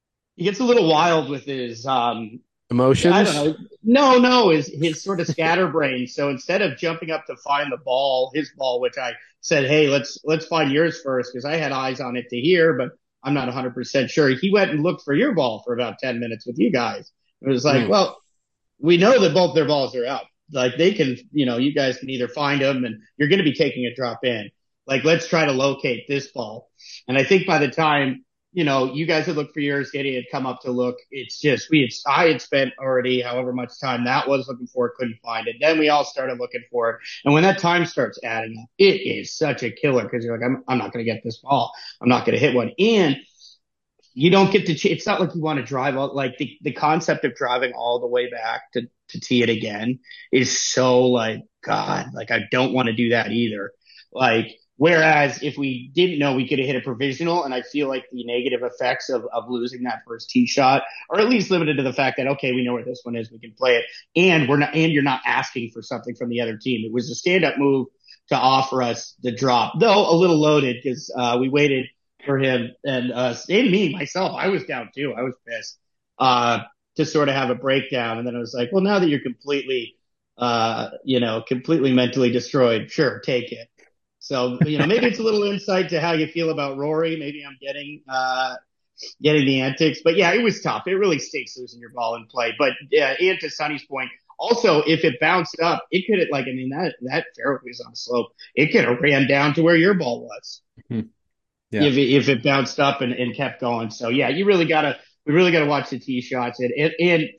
wild with his emotions. I don't know. No, his sort of scatterbrain. So instead of jumping up to find his ball, which I said, hey, let's find yours first because I had eyes on it to here, but I'm not 100% sure. He went and looked for your ball for about 10 minutes with you guys. It was like, well, we know that both their balls are up. Like they can, you guys can either find them and you're going to be taking a drop in. Like, let's try to locate this ball. And I think by the time, you guys had looked for yours, Eddie had come up to look. It's just, I had spent already however much time that was looking for it, couldn't find it. Then we all started looking for it. And when that time starts adding up, it is such a killer because you're like, I'm not going to get this ball. I'm not going to hit one. And you don't get to, it's not like you want to drive out. Like the concept of driving all the way back to tee it again is so like, God, like I don't want to do that either. Like, whereas if we didn't know, we could have hit a provisional, and I feel like the negative effects of losing that first tee shot are at least limited to the fact that, okay, we know where this one is, we can play it, and you're not asking for something from the other team. It was a stand-up move to offer us the drop, though a little loaded because we waited for him and myself. I was down too. I was pissed to sort of have a breakdown, and then I was like, well, now that you're completely mentally destroyed, sure, take it. So, maybe it's a little insight to how you feel about Rory. Maybe I'm getting the antics, but yeah, it was tough. It really stinks losing your ball in play. But and to Sonny's point, also if it bounced up, it could have that fairway was on a slope. It could have ran down to where your ball was. Mm-hmm. Yeah. If it bounced up and kept going. So yeah, we really gotta watch the tee shots like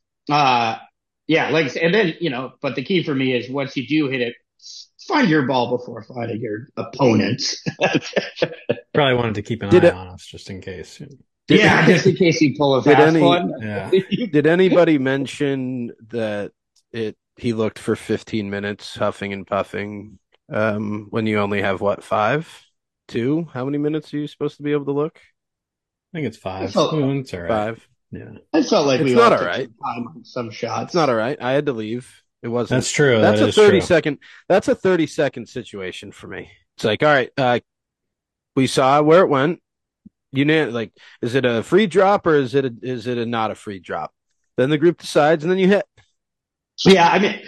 I said, and then but the key for me is once you do hit it, find your ball before finding your opponents. Probably wanted to keep an eye on us just in case. Just in case you pull a fast one. Yeah. Did anybody mention that he looked for 15 minutes huffing and puffing when you only have 5? 2? How many minutes are you supposed to be able to look? I think it's 5. It's all right. 5. Yeah. I felt like it's not all right. Time on some shots. It's not all right. I had to leave. It wasn't. That's true. That's a 30-second. That's a 30-second situation for me. It's like, all right, we saw where it went. Like, is it a free drop or is it a not a free drop? Then the group decides, and then you hit. Yeah,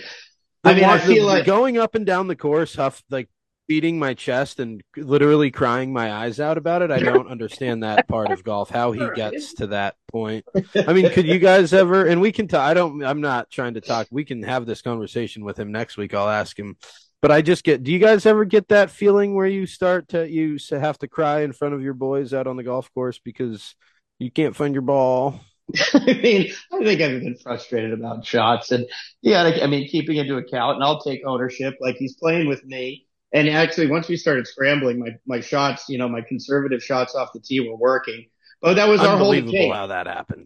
I feel like going up and down the course, beating my chest and literally crying my eyes out about it. I don't understand that part of golf, how he gets to that point. I mean, could you guys ever, and we can talk, I'm not trying to talk. We can have this conversation with him next week. I'll ask him, but do you guys ever get that feeling where you have to cry in front of your boys out on the golf course because you can't find your ball? I think I've been frustrated about shots and keeping into account, and I'll take ownership. Like, he's playing with me. And actually, once we started scrambling, my shots, my conservative shots off the tee were working. But that was our hole to take. Unbelievable how that happened.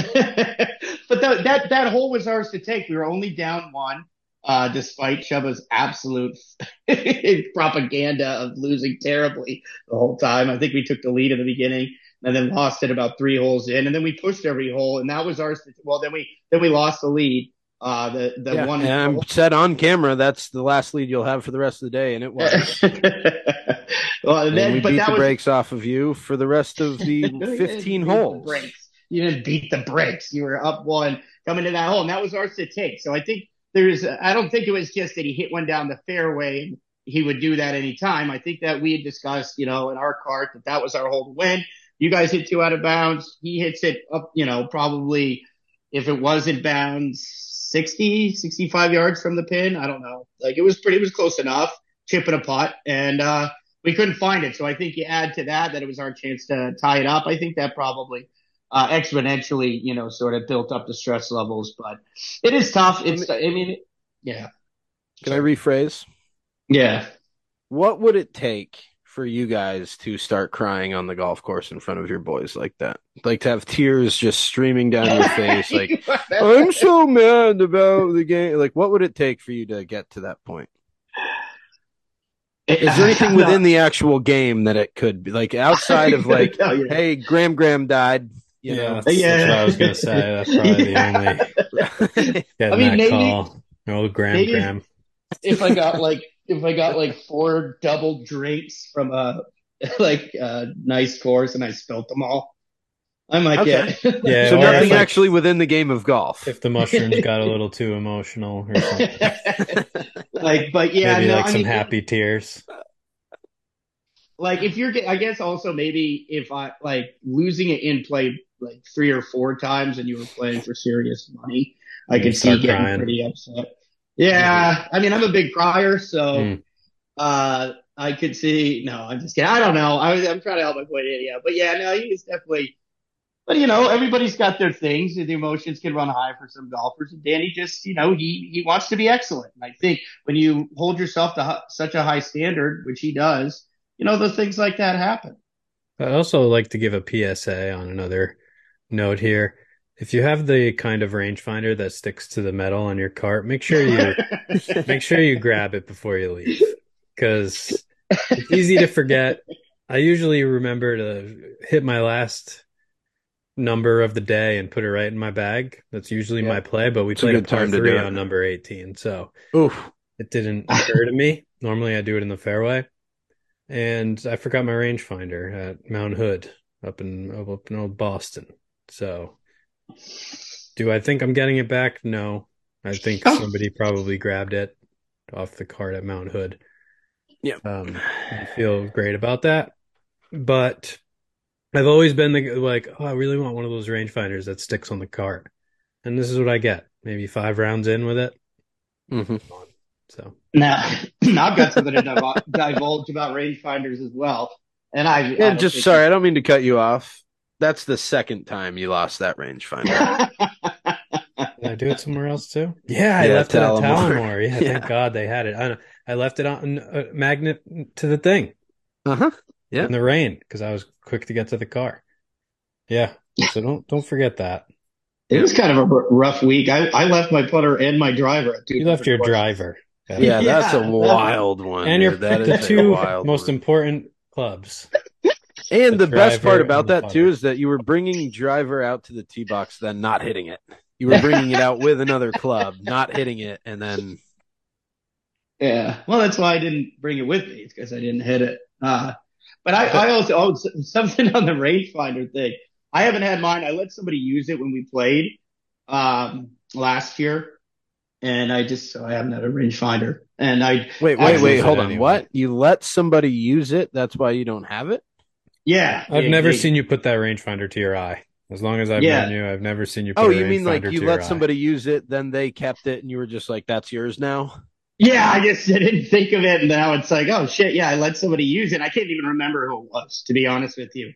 But that hole was ours to take. We were only down 1, despite Chubba's absolute propaganda of losing terribly the whole time. I think we took the lead in the beginning and then lost it about 3 holes in, and then we pushed every hole, and that was ours. Then we lost the lead. One. And I'm said on camera that's the last lead you'll have for the rest of the day, and it was. Well, then, we beat the brakes off of you for the rest of the 15 holes. You didn't beat the brakes. You were up 1 coming to that hole, and that was ours to take. So I think I don't think it was just that he hit one down the fairway and he would do that anytime. I think that we had discussed, in our cart that was our hole to win. You guys hit 2 out of bounds. He hits it up, probably if it wasn't bounds, 60, 65 yards from the pin. I don't know. Like, it was close enough, chipping a putt, and we couldn't find it. So I think you add to that it was our chance to tie it up. I think that probably exponentially, sort of built up the stress levels, but it is tough. Yeah. Can I rephrase? Yeah. What would it take for you guys to start crying on the golf course in front of your boys like that? Like, to have tears just streaming down your face, like, I'm so mad about the game. Like, what would it take for you to get to that point? Is there anything within the actual game that it could be, like, outside of, like, hey, Graham died, you know? That's what I was going to say. That's probably the only maybe call. Old Graham. If I got like 4 double drinks from a nice course and I spilt them all, I might get. Yeah, so nothing actually within the game of golf. If the mushrooms got a little too emotional or something. Maybe some happy tears. Like, if you're, I guess also maybe if I losing it in play like 3 or 4 times and you were playing for serious money, I could see getting pretty upset. Yeah, I'm a big crier, so I I could see. No, I'm just kidding. I don't know. I'm trying to help my point anyhow. But yeah, no, he was definitely. But everybody's got their things, and the emotions can run high for some golfers. And Danny just, he wants to be excellent. And I think when you hold yourself to such a high standard, which he does, those things like that happen. I'd also like to give a PSA on another note here. If you have the kind of rangefinder that sticks to the metal on your cart, make sure you grab it before you leave, because it's easy to forget. I usually remember to hit my last number of the day and put it right in my bag. That's usually my play, but we played a par 3 on number 18, so it didn't occur to me. Normally I do it in the fairway, and I forgot my rangefinder at Mount Hood up in old Boston. So do I think I'm getting it back? No. I think somebody probably grabbed it off the cart at Mount Hood. Yeah. I feel great about that. But I've always been I really want one of those rangefinders that sticks on the cart. And this is what I get. Maybe 5 rounds in with it. Mm-hmm. So now I've got something to divulge about rangefinders as well. And I don't mean to cut you off. That's the second time you lost that rangefinder. Did I do it somewhere else too? Yeah, I left it at Tallamore. Yeah, thank God they had it. I left it on a magnet to the thing. Yeah. In the rain, because I was quick to get to the car. Yeah. So don't forget that. It was kind of a rough week. I left my putter and my driver at 2. You left your driver. Yeah, that's a wild one. And the two most important clubs. And the best part about that too is that you were bringing driver out to the tee box, then not hitting it. You were bringing it out with another club, not hitting it, and then. Yeah, well, that's why I didn't bring it with me. It's because I didn't hit it. But I also something on the rangefinder thing. I haven't had mine. I let somebody use it when we played last year, and I haven't had a rangefinder. And wait, hold on. What? You let somebody use it? That's why you don't have it? Yeah, I've never seen you put that rangefinder to your eye. As long as I've known you, I've never seen you put a rangefinder to your eye. Oh, you mean like you let somebody use it, then they kept it, and you were just like, "That's yours now." Yeah, I didn't think of it, and now it's like, oh shit, yeah, I let somebody use it. I can't even remember who it was, to be honest with you.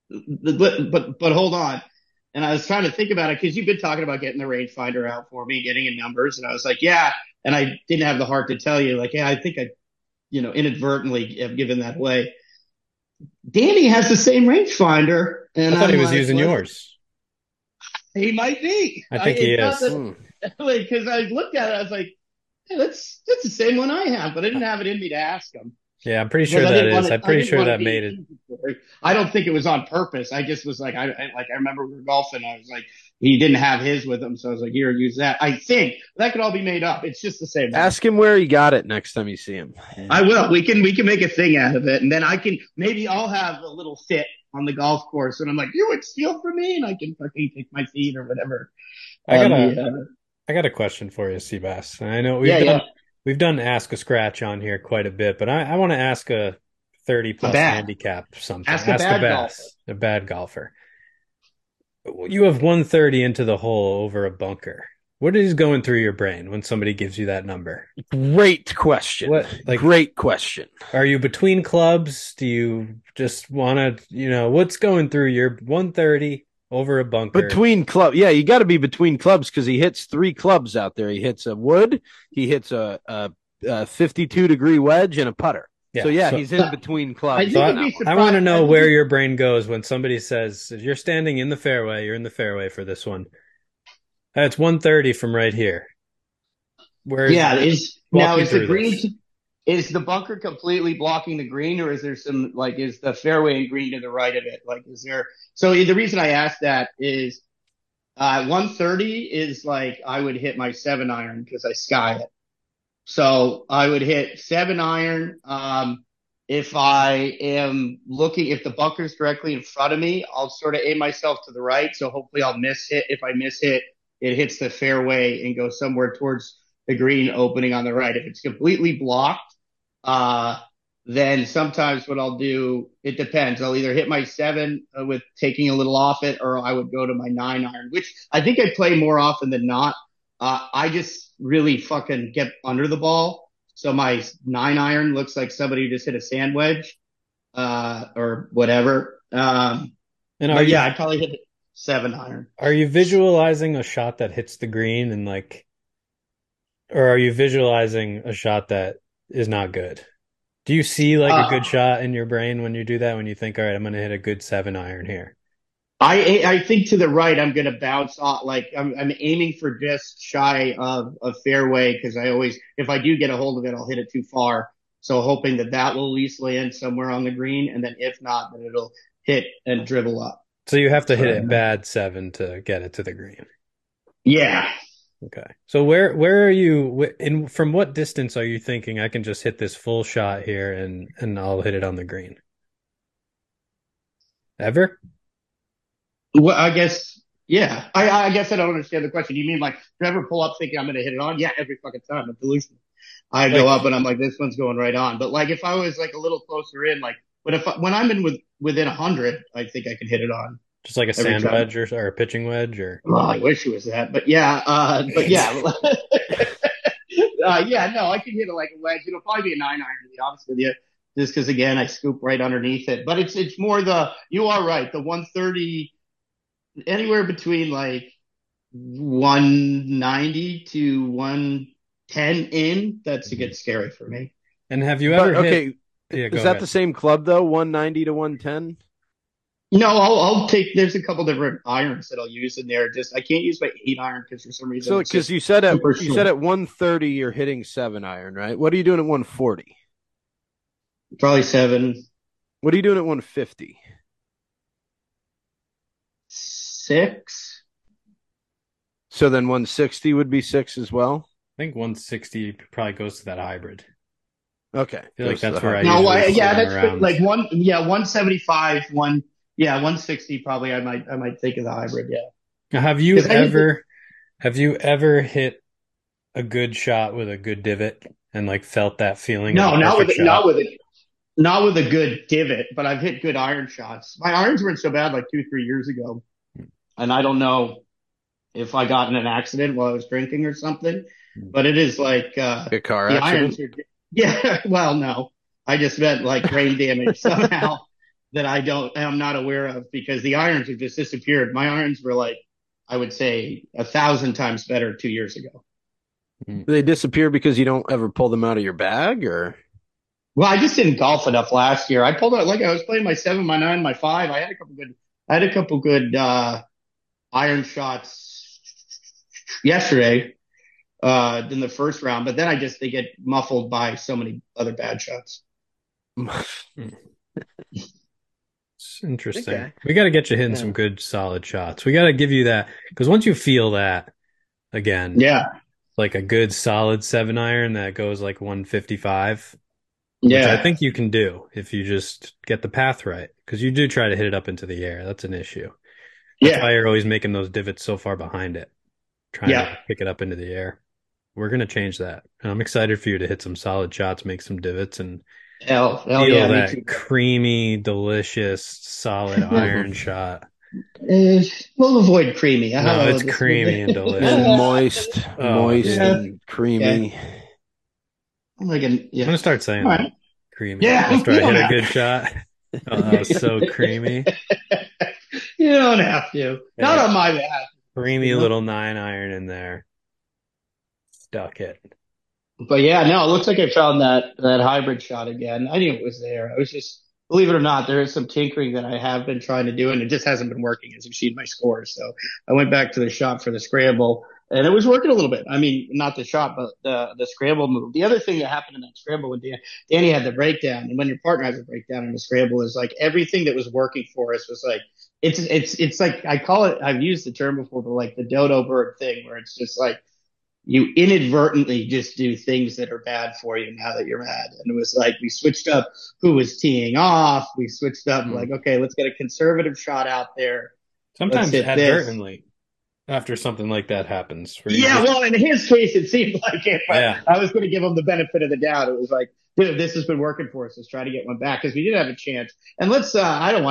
But hold on. And I was trying to think about it because you've been talking about getting the rangefinder out for me, getting in numbers, and I was like, yeah, and I didn't have the heart to tell you, like, yeah, I think I, inadvertently have given that away. Danny has the same rangefinder, and I thought he was using yours. He might be. I think he is. Because I looked at it, I was like, hey, that's the same one I have, but I didn't have it in me to ask him. Yeah, I'm pretty sure that is. I'm pretty sure that made it. I don't think it was on purpose. I just was like, I remember we were golfing. I was like, he didn't have his with him, so I was like, here, use that. I think that could all be made up. It's just the same. Ask him where he got it next time you see him. I will. We can make a thing out of it, and then I'll have a little fit on the golf course, and I'm like, you would steal from me, and I can fucking take my feet or whatever. I got a question for you, Seabass. I know we've done Ask a Scratch on here quite a bit, but I want to ask a 30-plus handicap something. Ask a bad golfer. You have 130 into the hole over a bunker. What is going through your brain when somebody gives you that number? Great question. Great question. Are you between clubs? Do you just want to, what's going through your 130 over a bunker? Between club. Yeah, you got to be between clubs because he hits 3 clubs out there. He hits a wood, he hits a 52-degree wedge, and a putter. Yeah, so he's in between clubs. I want to know where your brain goes when somebody says, you're standing in the fairway, you're in the fairway for this one. That's 130 from right here. Is the bunker completely blocking the green, or is there some is the fairway and green to the right of it? So the reason I asked that is 130 is I would hit my 7-iron because I sky it. So I would hit 7-iron. If if the bunker's directly in front of me, I'll sort of aim myself to the right. So hopefully I'll miss hit. If I miss hit, it hits the fairway and goes somewhere towards the green opening on the right. If it's completely blocked, then sometimes what I'll do, it depends. I'll either hit my 7 with taking a little off it, or I would go to my 9-iron, which I think I play more often than not. I just really fucking get under the ball. So my 9-iron looks like somebody who just hit a sand wedge, or whatever. And But yeah, I'd probably hit a 7-iron. are you visualizing a shot that hits the green and like, or are you visualizing a shot that is not good? Do you see like a good shot in your brain when you do that? When you think, all right, I'm going to hit a good 7-iron here. I think to the right, I'm going to bounce off. Like I'm aiming for just shy of a fairway because I always, if I do get a hold of it, I'll hit it too far. So hoping that will at least land somewhere on the green, and then if not, then it'll hit and dribble up. So you have to hit it bad 7 to get it to the green. Yeah. Okay. So where are you from what distance are you thinking I can just hit this full shot here and I'll hit it on the green? Ever? Well, I guess, yeah. I guess I don't understand the question. Do you mean like, do you ever pull up thinking I'm going to hit it on? Yeah, every fucking time. I'm delusional. I go up and I'm like, this one's going right on. But like, if I was like a little closer in, like, when I'm in within 100, I think I can hit it on. Just like a sand wedge or a pitching wedge or. Well, I wish it was that, but yeah, yeah, no, I can hit it like a wedge. It'll probably be a 9-iron to be honest with you, just because again, I scoop right underneath it. But it's more you are right, the 130, anywhere between like 190 to 110 in. That's a bit scary for me. And have you ever hit? Yeah, is that the same club though? 190 to 110? No, I'll take. There's a couple different irons that I'll use in there. Just I can't use my 8-iron because for some reason. So because you said at 130 you're hitting 7-iron, right? What are you doing at 140? Probably 7. What are you doing at 150? 6. So then 160 would be 6 as well. I think 160 probably goes to that hybrid. Okay, I feel like that's where I. No, yeah, that's like 175, 160 probably. I might think of the hybrid. Yeah. Now, have you ever hit a good shot with a good divot and like felt that feeling? No, not with a good divot, but I've hit good iron shots. My irons weren't so bad like 2-3 years ago, and I don't know if I got in an accident while I was drinking or something, but it is like a car accident. Yeah, well, no, I just meant like brain damage somehow that I'm not aware of because the irons have just disappeared. My irons were like, I would say 1,000 times better 2 years ago. Do they disappear because you don't ever pull them out of your bag or? Well, I just didn't golf enough last year. I pulled out, like I was playing my 7, my 9, my 5. I had a couple good iron shots yesterday. In the first round, but then they get muffled by so many other bad shots. It's interesting. Okay. We got to get you hitting some good solid shots. We got to give you that because once you feel that again, like a good solid 7-iron that goes like 155, which I think you can do if you just get the path right because you do try to hit it up into the air. That's an issue. That's why you're always making those divots so far behind it, trying to pick it up into the air. We're going to change that. And I'm excited for you to hit some solid shots, make some divots, and feel that creamy, delicious, solid iron shot. We'll avoid creamy. No, it's creamy and delicious. And moist and creamy. Yeah. I'm going to start saying that. Creamy. Yeah. After I hit a good shot. Oh, that was so creamy. You don't have to. Not on my behalf. Creamy little 9-iron in there. Stuck it. But yeah, no, it looks like I found that hybrid shot again. I knew it was there. I was just, believe it or not, there is some tinkering that I have been trying to do, and it just hasn't been working, as you've seen my scores. So I went back to the shot for the scramble, and it was working a little bit. I mean, not the shot, but the scramble move. The other thing that happened in that scramble when Danny had the breakdown, and when your partner has a breakdown in the scramble, is like everything that was working for us was like, it's like, I call it, I've used the term before, but like the dodo bird thing, where it's just like, you inadvertently just do things that are bad for you now that you're mad. And it was like, we switched up who was teeing off. We switched up like, okay, let's get a conservative shot out there. Sometimes inadvertently after something like that happens. Well, in his case, it seemed like it, but I was going to give him the benefit of the doubt. It was like, dude, this has been working for us. Let's try to get one back because we did have a chance. And I don't want to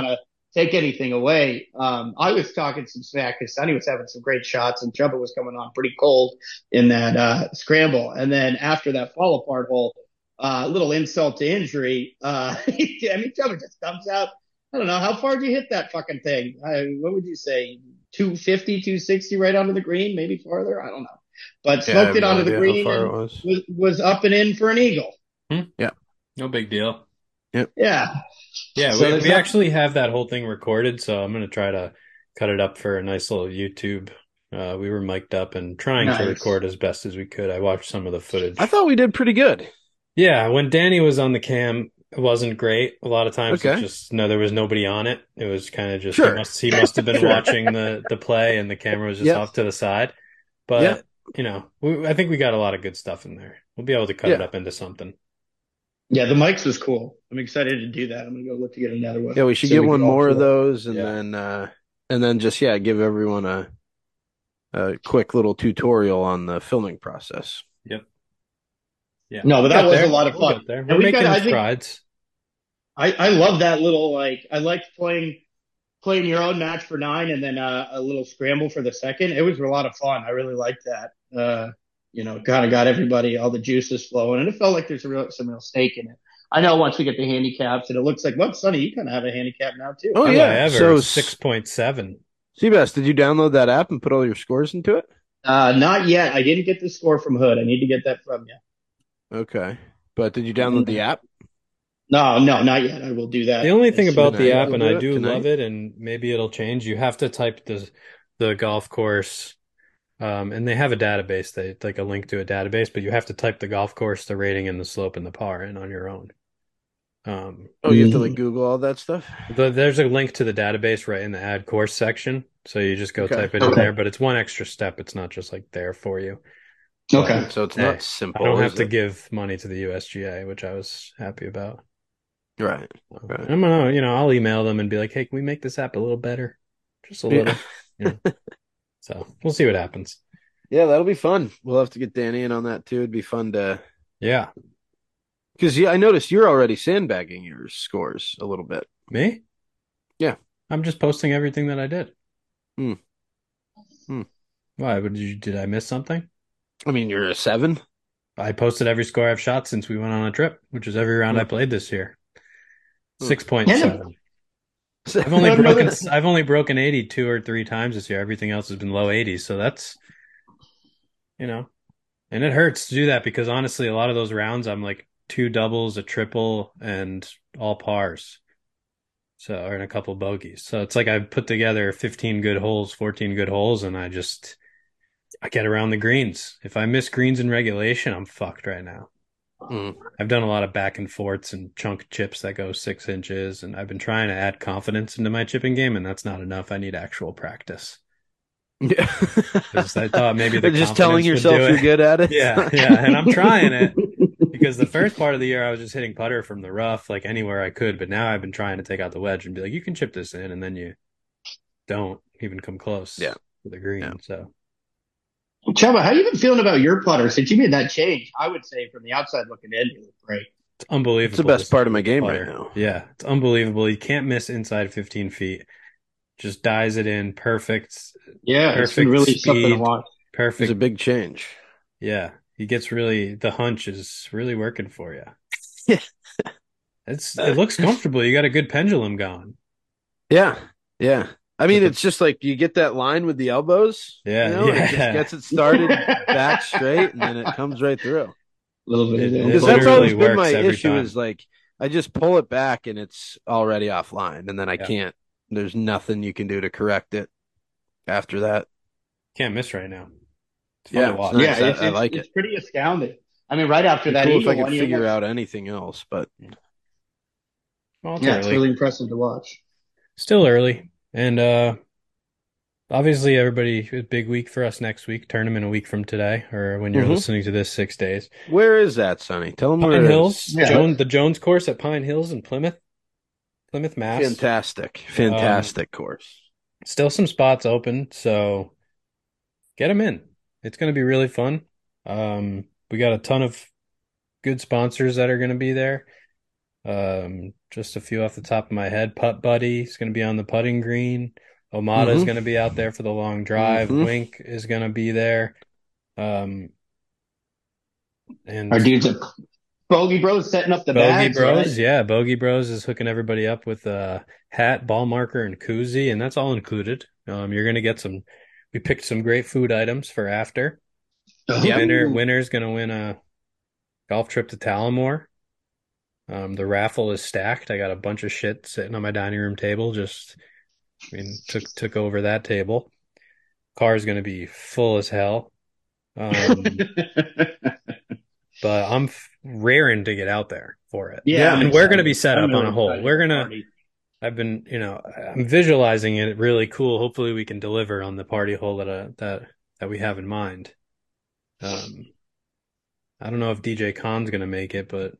take anything away. I was talking some smack because Sonny was having some great shots and Chuba was coming on pretty cold in that scramble. And then after that fall apart hole, little insult to injury. I mean, Chuba just comes out. I don't know. How far did you hit that fucking thing? What would you say? 250, 260 right onto the green, maybe farther. I don't know. But Yeah, I smoked have it no onto the idea how green far and it was. was up and in for an eagle. Yeah. No big deal. Yep. Yeah. Yeah, So we actually have that whole thing recorded, so I'm going to try to cut it up for a nice little YouTube. We were mic'd up and trying to record as best as we could. I watched some of the footage. I thought we did pretty good. Yeah, when Danny was on the cam, it wasn't great. A lot of times Okay. it just there was nobody on it. It was kind of just Sure. he must have been Sure. watching the play and the camera was just Yep. off to the side. But Yep. you know, I think we got a lot of good stuff in there. We'll be able to cut it up into something. Yeah, the mics was cool. I'm excited to do that. I'm gonna go look to get another one. Yeah, we should So get we one can all more of feel it. those, and Yeah. then just give everyone a quick little tutorial on the filming process. Yep. Yeah. No, but that was a lot of We'll fun. get there. And We're we making got, I think, strides. I love that little I liked playing your own match for 9 and then a little scramble for the second. It was a lot of fun. I really liked that. Kind of got everybody all the juices flowing, and it felt like there's some real stake in it. I know once we get the handicaps, and it looks like, well, Sonny, you kind of have a handicap now too. Oh, How yeah. I ever So 6.7. Seabass, did you download that app and put all your scores into it? Not yet. I didn't get the score from Hood. I need to get that from you. Okay. But did you download the app? No, not yet. I will do that. The only thing about the Tonight. app, and We'll do I it do tonight. love it, and maybe it'll change, you have to type the golf course, and they have a database, like a link to a database, but you have to type the golf course, the rating, and the slope and the par in on your own. You have to like Google all that stuff? There's a link to the database right in the add course section, so you just go type it in there, but it's one extra step. It's not just like there for you. Okay. So it's not simple. I don't have is to it? give money to the USGA, which I was happy about. Right. I'm gonna, I'll email them and be like, hey, can we make this app a little better? Just a little. So we'll see what happens. Yeah, that'll be fun. We'll have to get Danny in on that too. It'd be fun to. Yeah. Because I noticed you're already sandbagging your scores a little bit. Me? Yeah. I'm just posting everything that I did. Hmm. Why? Did I miss something? I mean, you're a 7. I posted every score I've shot since we went on a trip, which is every round I played this year. 6.7. I've only broken 80 2 or 3 times this year. Everything else has been low 80s. So that's, and it hurts to do that because honestly, a lot of those rounds, I'm like 2 doubles, a triple, and all pars. So, or in a couple bogeys. So it's like I've put together 15 good holes, 14 good holes, and I get around the greens. If I miss greens in regulation, I'm fucked right now. I've done a lot of back and forths and chunk chips that go 6 inches, and I've been trying to add confidence into my chipping game, and that's not enough. I need actual practice. Yeah. Because I thought maybe just telling yourself you're good at it. Yeah, and I'm trying it. Because the first part of the year I was just hitting putter from the rough, like anywhere I could. But now I've been trying to take out the wedge and be like, you can chip this in, and then you don't even come close to the green. Yeah. So, Chuba, how you been feeling about your putter since you made that change? I would say from the outside looking in, you look great. It's unbelievable. It's the best part of my game putter right now. Yeah, it's unbelievable. You can't miss inside 15 feet. Just dies it in perfect. Yeah, perfect it's been really speed, something to watch. Perfect. It's a big change. Yeah. He gets the hunch is really working for you. It looks comfortable. You got a good pendulum going. Yeah. I mean, it's just like you get that line with the elbows. Yeah. It just gets it started back straight, and then it comes right through. A little bit. Because that's always been my issue is like I just pull it back and it's already offline, and then I can't. There's nothing you can do to correct it after that. Can't miss right now. Nice. Yeah, I like it. It's pretty astounding. I mean, right after that, cool if I could figure out anything else, but it's really impressive to watch. Still early, and obviously, everybody, a big week for us next week. Tournament a week from today, or when you're listening to this, 6 days. Where is that, Sonny? Tell them Pine where Hills, it is. the Jones course at Pine Hills in Plymouth, Mass. Fantastic course. Still some spots open, so get them in. It's going to be really fun. We got a ton of good sponsors that are going to be there. Just a few off the top of my head. Putt Buddy is going to be on the putting green. Omada is going to be out there for the long drive. Wink is going to be there. And our dudes at Bogey Bros setting up the Bogey bags, Bros, right? yeah, Bogey Bros is hooking everybody up with a hat, ball marker, and koozie, and that's all included. You're going to get some. We picked some great food items for after. Winner's going to win a golf trip to Tullamore. The raffle is stacked. I got a bunch of shit sitting on my dining room table. Took over that table. Car's going to be full as hell. But I'm raring to get out there for it. Yeah, and we're going to be set up on a hole. I'm visualizing it really cool. Hopefully we can deliver on the party hole that we have in mind. I don't know if DJ Khan's going to make it, but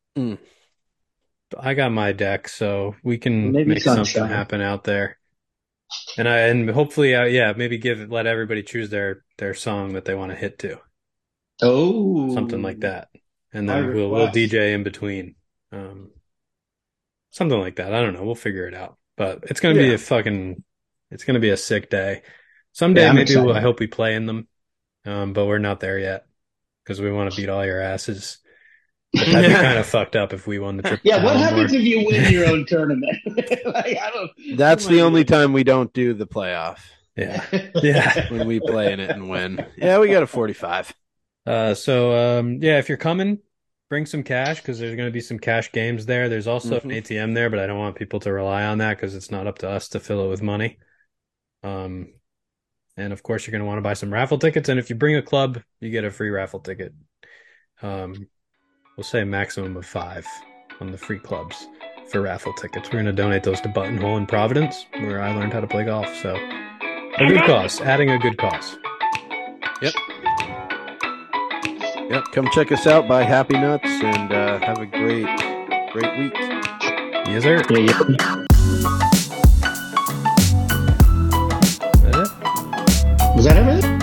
I got my deck, so we can make something happen out there. And hopefully, maybe let everybody choose their song that they want to hit to. Oh, something like that, and then we'll DJ in between, something like that. I don't know. We'll figure it out, but it's gonna be it's gonna be a sick day. Someday I hope we play in them, but we're not there yet because we want to beat all your asses. But that'd be kind of fucked up if we won the trip. Yeah, what happens if you win your own tournament? That's the only time we don't do the playoff. Yeah, when we play in it and win. Yeah, we got a 45. If you're coming, bring some cash because there's going to be some cash games there. There's also an ATM there, but I don't want people to rely on that because it's not up to us to fill it with money. And of course, you're going to want to buy some raffle tickets. And if you bring a club, you get a free raffle ticket. We'll say a maximum of 5 on the free clubs for raffle tickets. We're going to donate those to Buttonhole in Providence, where I learned how to play golf. So a good cause, adding a good cause. Yep, come check us out, buy Happy Nuts, and have a great week. Yes, sir. Was that everything?